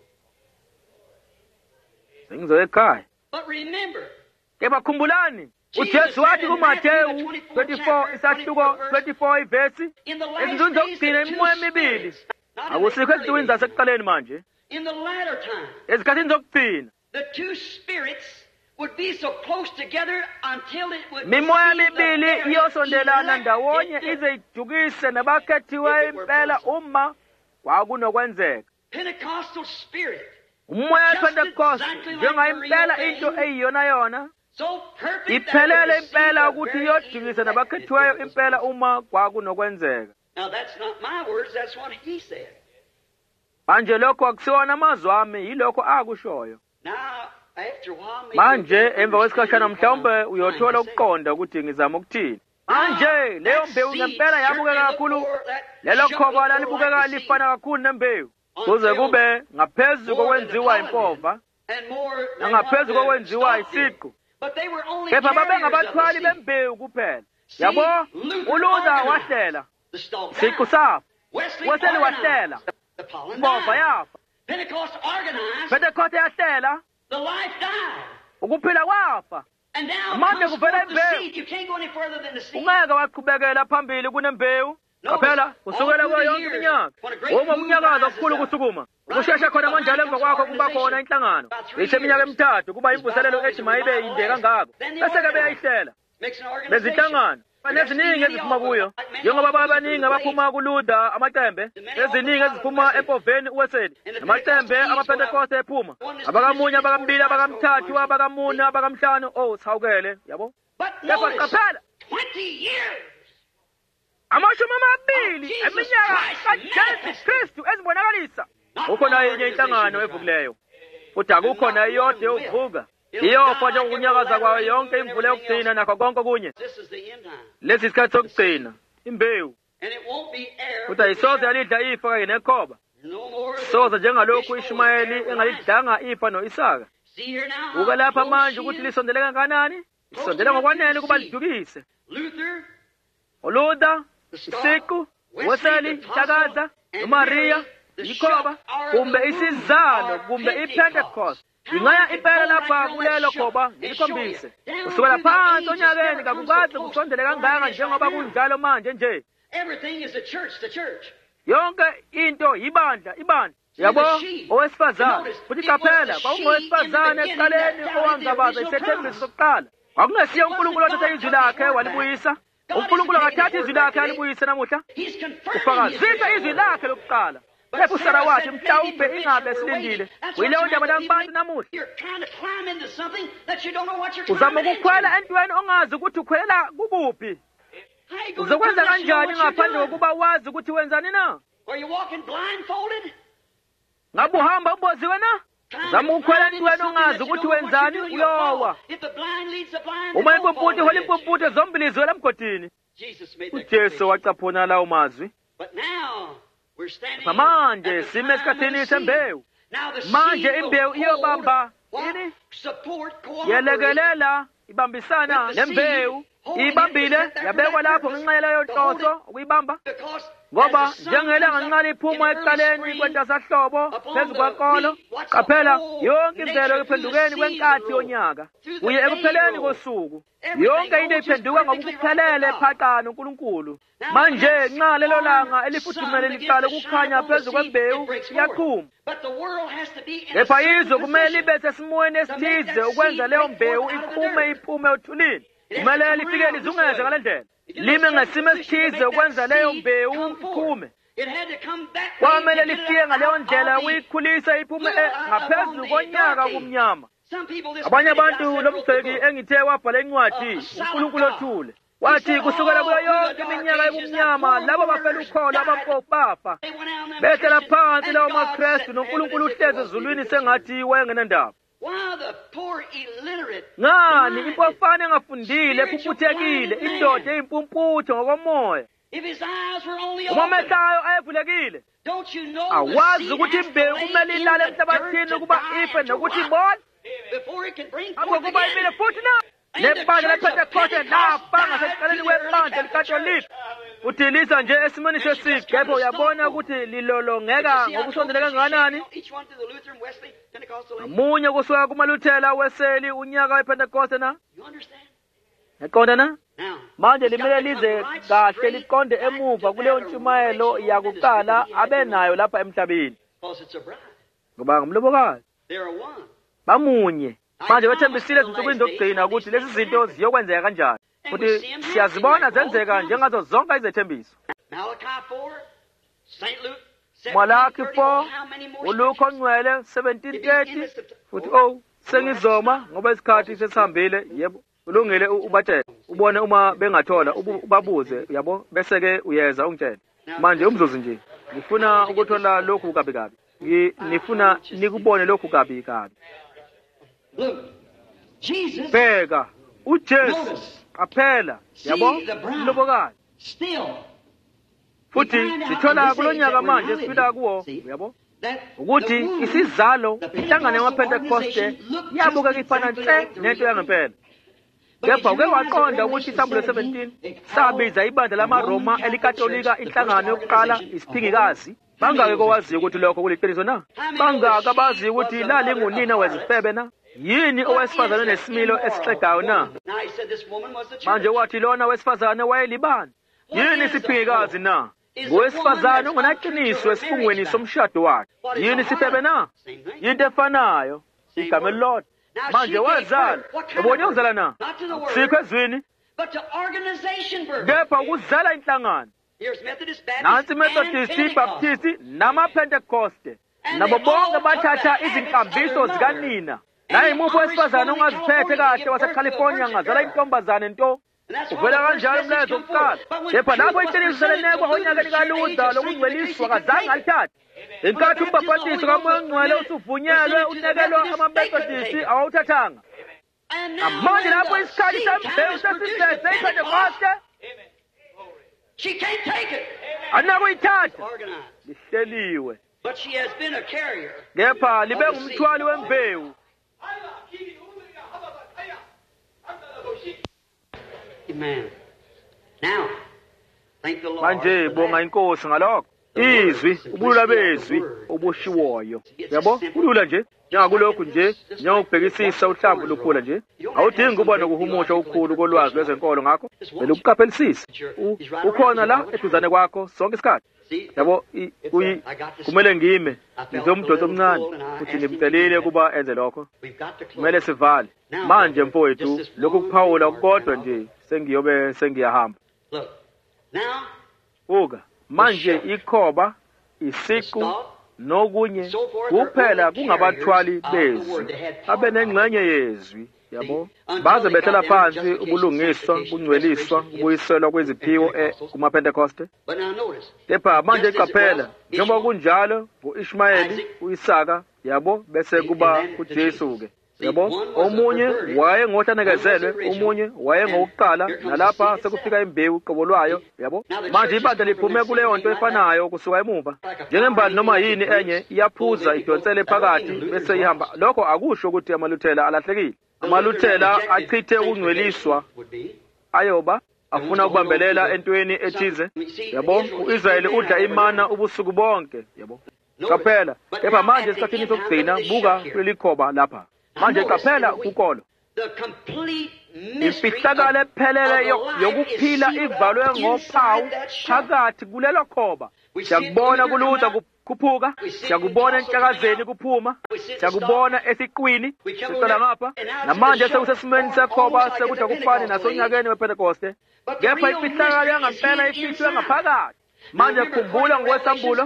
Sengizoya ekhaya. But remember, Kepha khumbulani uJesu wathi kuMathewu twenty-four isahluko twenty-four ivesi in the last ezindlini days, zokugcina the two imimoya emibili spirits, not in akusikho the ezinsukwini early days, zasekuqaleni manje in the latter time, ezikhathini zokugcina the two spirits would be so close together until it would mimoya receive the emibili very iyosondelana ndawonye elected. ize ijukise nabakhethiweyo impela uma kwakunokwenzeka. Pentecostal spirit, Umoya Just wePentecost exactly like njengayimpela the real into thing. eyiyona yona so perfect that it iphelele would receive impela the ukuthi very iyojukise elected nabakhethiweyo if it was impela possible. uma kwakunokwenzeka. Now that's not my words, that's what he said. Manje lokho akusiwona amazwi ami yilokho akushoyo. Now, after a while, maybe Manje you'll emva kwesikhashana understand mhlawumbe what I'm uyothola trying to say. ukuqonda ukuthi ngizama ukuthini. Manje leyo mbewu ngempela yabukeka kakhulu, lelo khoba lalibukeka lifana kakhulu nembewu kuze kube ngaphezu kokwenziwa impova nangaphezu kokwenziwa isiqu. Kepha babengabathwali bembewu kuphela. Yabo uLuther wahlela isiqu safa, Wesley wahlela impova yafa, Pentecost yahlela ukuphila kwafa. Manje kuvela imbewu ungeke waqhubekela phambili kunembewu qaphela kusukela kuyo yonke iminyaka uma umnyakazo okukhulu kusukuma ukushesha khona manjalo emva kwakho kuba khona inhlangano cishe iminyaka emithathu kuba imvuselelo ethi mayibe inde kangako bese-ke beyayihlela bezinhlangano neziningi eziphuma kuyo njengoba babaningi abaphuma kuLuther amacembe eziningi eziphuma empoveni uWeseli namacembe amaPentecost ephuma abakamunye abakambili abakamthathu abakamune abakamhlanu oh sawukele yabo kepha qaphela amashumi amabili eminyaka kaJesu Kristu ezibonakalisa ukhona enye inhlangano evukileyo futhi akukho nayodwa yokuvuka iyofa nje ukunyakaza kwayo yonke imvula yokugcina nakho konke kunye lesi isikhathi sokugcina imbewu futhi ayisoze yalidla ifa kanye nekhoba soza njengalokhu Ishumayeli engalidlanga ifa no-Isaka. Buka lapha manje ukuthi lisondele kangakanani lisondele ngokwanele ukuba lidukise uLuther isiqu Wesley Hlakaza uMaria ikhoba kumbe isizalo kumbe iPentecost ingaya impela lapha kulelo khoba ngilikhombise kusukela phansi onyakeni kakukaze kusondele kangaka njengoba kunjalo manje nje yonke into ibandla ibandla yabo owesifazane futhi qaphela kwakungowesifazane ekuqaleni owangabaza isethembisi sokuqala kwakungesiye uNkulunkulu othatha izwi lakhe walibuyisa uNkulunkulu akathatha izwi lakhe alibuyise namuhla ufakazisa izwi lakhe lokuqala kepha uSara wathi mhlawumbe ingabe silindile kuyileyo ndaba nabantu namuhla uzama ukukhwela entweni ongazi ukuthi ukhwelela kukuphi uzokwenza kanjani ngaphandle kokuba wazi ukuthi wenzani na ngabe uhamba uboziwe na zama ukukhwela entweni ongazi ukuthi wenzani uyowa uma impumputi hola impumputi zombili ziwela emgodini uJesu wacaphuna lawo mazwi manje sime esikhathini sembewu manje imbewu iyobamba ini yelekelela ibambisana nembewu ibambile yabekwa lapho ngenxa yaleyo nhloso ukuyibamba ngoba njengelanga nxa liphuma ekuqaleni kwentasahlobo phezu kwekolo qaphela yonke imvelo iphendukeni kwenkathi yonyaka kuye ekupheleni kosuku yonke into iphenduka ngokuphelele phaqana uNkulunkulu manje nxa lelo langa elifudumele liqala ukukhanya phezu kwembewu iyaqhuma kepha izwe kumele libe sesimweni esithize ukwenza leyo mbewu iqhume iphume othulini kumele lifike lizungeze ngale ndlela lime ngesimo esithize ukwenza leyo mbewu iqhume kwamele lifike ngaleyo ndlela uyikhulisa iphume ngaphezulu konyaka kumnyama abanye abantu lomgceki engithe wabhala incwadi uNkulunkulu othule wathi kusukela kuyo yonke iminyaka yobumnyama labo bafela ukholo abampofu bafa behlela phansi lawo maKristu noNkulunkulu uhlezi ezulwini sengathi wayengenandaba. Ngani impofane engafundile ephuputhekile indoda eyimpumputho ngokomoya uma amehlo ayevulekile awazi ukuthi imbewu kumele ilale emhlabathini ukuba ife nokuthi ibone akuba imile futhi na nebandla lePentecoste lafa ngasekuqaleni kwebandla likaTolika uthilisa nje esimeni sesigepho uyabona ukuthi lilolongeka ngokusondeleka kangakanani. Munye kusuka kumaLuthela Wesley unyaka wePentecoste na eqonda na manje limele lize kahle liqonde emuva kuleyo ntshumayelo yakuqala abenayo lapha emhlabeni ngoba ngumlobokazi bamunye. Manje wethembisile izinsukwini zokugcina ukuthi lezi zinto ziyokwenzeka kanjani futhi siyazibona zenzeka njengazo zonke izethembiso. Malaki four uLuke ongcwele seventeen thirty futhi oh sengizoma ngoba isikhathi sesihambile. Yebo ulungile ubatshela ubone uma bengathola ubabuze yabo bese ke uyeza ungitshela. Manje umzuzu nje ngifuna ukuthola lokhu kabi kabi ngifuna nikubone lokhu kabi kabi. Bheka uJesu qaphela yabo umlobokazi futhi sithola kulonyaka manje siphila kuwo yabo ukuthi isizalo inhlangano yamaPentecoste yabuka ifana nhle nento yangempela. Kepha uke waqonda ukuthi isambulo seventeen sabiza ibandla lamaRoma elikatolika inhlangano yokuqala isiphingikazi. Bangake kowaziyo ukuthi lokho kuliqiniso na? Bangake abazi ukuthi lalingunina wezifebe na? Yini owesifazane nesimilo esixegayo na? Manje wathi lona wesifazane wayelibani? Yini isiphingikazi na? Ngowesifazane ongenaqiniso esifungweni somshado wakhe. Yini sifebe na? Yinto efanayo igama elilodwa. Manje wazala ubone uzala na? Sikho ezwini kepha ukuzala inhlangano. Nansi Methodist, Baptist namaPentecoste nabo bonke bathatha izinkambiso zikanina. Naye umuntu wesifazane ongaziphethe kahle waseCalifornia ngazala intombazane nto uvela kanjalo umlezo wokuqala. Kepha lapho iqiniso selenekwa onyakeni kaLuther lokungcweliswa kazange alithathe. Inkathi umbhaphathiso kaMoya Ongcwele usuvunyelwe unekelwa amaMethodist awawuthathanga. Manje lapho isikhathi sambewu sesisese iPentecoste she can't take it. Anakuyithatha lihleliwe. But she has been a carrier. Kepha libe ngumthwali wembewu. Amen. Now, thank the Lord. Manje bonga inkosi ngalokho. Izwi ubulula bezwi obushiwoyo. Yabo ulula nje njengakulokhu nje njengokubhekisisa uhlamvu lukhula nje. Awudingi ukuba nokuhumusha ukukhulu kolwazi lwezenkolo ngakho vele ukuqaphelisisa. Ukhona la eduzane kwakho sonke isikhathi. Yabo kumele ngime ngizomdodo omncane futhi ngimcelile kuba enze lokho. Kumele sivale. Manje mfowethu lokhu kuphawula kodwa nje sengiyobe sengiyahamba. Look. Now, uka manje ikhoba isiqu nokunye kuphela kungabathwali bezwi abenengxenye yezwi yabo baze bethela phansi ubulungiswa bungcweliswa ubuyiselwa kweziphiwo kumaPentecoste. Kepha manje iqaphela njengoba kunjalo uIshmayeli uIsaka yabo bese kuba uJesu ke yabo omunye wayengohlanekezelwe omunye wayengokuqala nalapha sekufika imbewu qobolwayo yabo manje ibandla liphume kuleyo nto efanayo kusuka emuva njengembali noma yini enye iyaphuza idonsele phakathi bese ihamba. Lokho akusho ukuthi amaLuthela alahlekile. AmaLuthela achithe ukungcweliswa ayoba afuna ukubambelela entweni ethize yabo. uIsrayeli udla imana ubusuku bonke yabo qaphela. Kepha manje esikhathini sokugcina buka kulikhoba lapha manje qaphela ukukolo imfihlakalo ephelele yokuphila ivalwe ngophawu phakathi kulelo khoba. Siyakubona kuluza kukhuphuka, siyakubona enhlakazeni kuphuma, siyakubona esiqwini siqala ngapha namanje sekusesimeni sekhoba sekudla kufane nasonyakeni wePentecoste. Kepha imfihlakalo yangempela ifihlwe ngaphakathi. Manje khumbula ngokwesambulo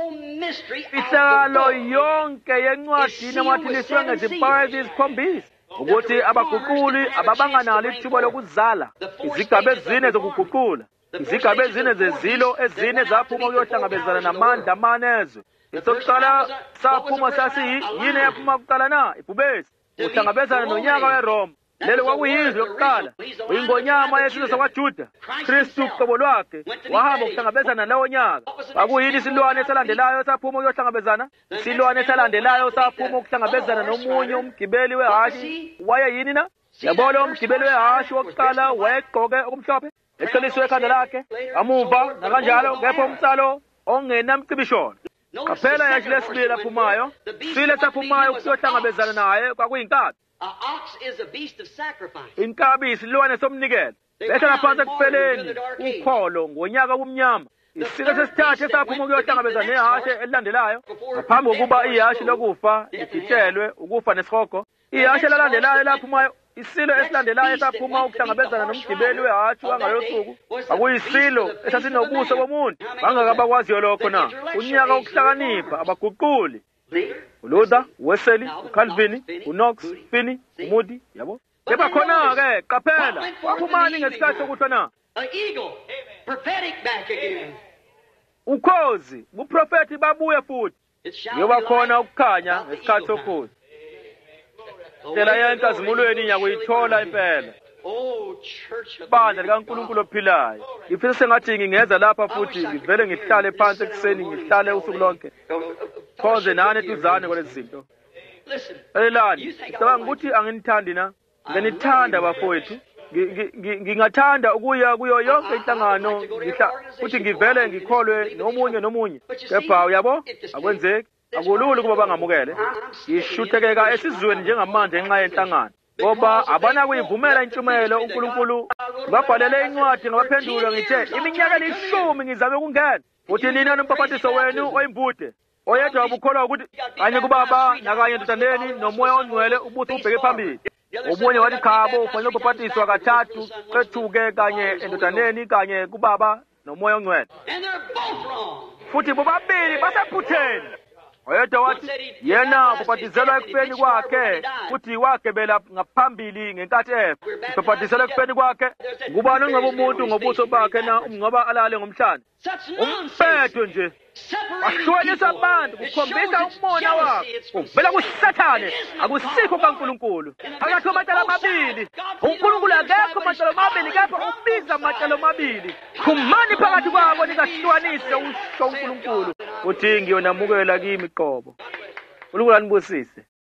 ihlalo yonke yencwadi namathiliswe ngezimpawu eziyisikhombisa. ukuthi abaguquli ababanganalo ithuba lokuzala izigaba ezine zokuguqula, izigaba ezine zezilo ezine zaphuma ukuyohlangabezana namandla amanezwe. Isokuqala saphuma sasiyi yini yaphuma kuqala na? Ibhubesi. Uhlangabezana nonyaka weRoma. Lelo kwakuyizwe yokuqala, uyingonyama yesizwe sakwaJuda. Kristu uqobo lwakhe wahamba ukuhlangabezana lawo nyaka. Kwakuyini isilwane esalandelayo saphuma ukuyohlangabezana? Isilwane esalandelayo saphuma ukuhlangabezana nomunye umgibeli wehashi. Waye yini na? Yabona umgibeli wehashi wokuqala wayegqoke okumhlophe, eqheliswe ekhanda lakhe, amuva nakanjalo ngepho umsalo ongenamcibisholo. Qaphela yashi lesibili laphumayo, sile saphumayo ukuyohlangabezana naye kwakuyinkabi. Inkabi isilwane somnikelo. Bese laphansi ekupheleni ukholo ngonyaka womnyama. Isilo sesithathu esaphuma ukuyohlangabezana nehashe elilandelayo. Ngaphambi kokuba ihashi lokufa ligitshelwe ukufa nesihogo, ihashe lalandelayo laphumayo, isilo esilandelayo esaphuma ukuhlangabezana nomgibeli wehashi wangayosuku, akuyisilo esasinobuso bomuntu. Bangaka bakwaziyo lokho na? Unyaka wokuhlakanipha, abaguquli. uLuther, uWesley, uCalvin, uKnox, Finney, uMoody, yabo. Kepha khona-ke qaphela, waphumani ngesikhathi sokuhlwa na? Ukhozi, ubuprofethi babuye futhi. Kuyoba khona ukukhanya ngesikhathi sokhozi. Tela yenkazimulweni yakuyithola impela. Bandla likaNkulunkulu ophilayo. Ngifisa sengathi ngingeza lapha futhi ngivele ngihlale phansi ekuseni ngihlale usuku lonke. Khonze nani tuzane kwalezi zinto. Elani, ngicabanga ukuthi anginithandi na? Nginithanda bafowethu. Ngingathanda ukuya kuyo yonke inhlangano futhi ngivele ngikholwe nomunye nomunye. Kepha uyabo akwenzeki. Akulula ukuba bangamukele. Yishuthekeka esizweni njengamanje ngenxa yenhlangano. Ngoba abana kuyivumela intshumayelo uNkulunkulu. Ngabhalele incwadi ngabaphendula ngithe iminyaka elishumi ngizame ukungena. Uthi nina nompapatiso wenu oyimbude. Oyedwa ubukholwa ukuthi kanye kubaba nakanye endodaneni nomoya ongcwele ubuthi ubheke phambili. Omunye wathi khabo ufanele ukubhapatiswa kathathu, qethuke kanye endodaneni kanye kubaba nomoya ongcwele. Futhi bobabili basephutheni. Oyedwa wathi yena ubhapatizelwa ekufeni kwakhe futhi wagebela ngaphambili ngenkathi efa. Ubhapatizelwa ekufeni kwakhe ngubani ongcoba umuntu ngobuso bakhe na ngoba alale ngomhlanje. Umpetho nje wahlukanisa abantu kukhombisa umona wakhe uvela kuSathane, akusikho kaNkulunkulu. Phakathi kwamacala amabili uNkulunkulu akekho amacala amabili, kepha ubiza amacala amabili. Khumani phakathi kwabo ningahlukanise usho uNkulunkulu. Uthi ngiyonamukela kimi qobo. uNkulunkulu anibusise.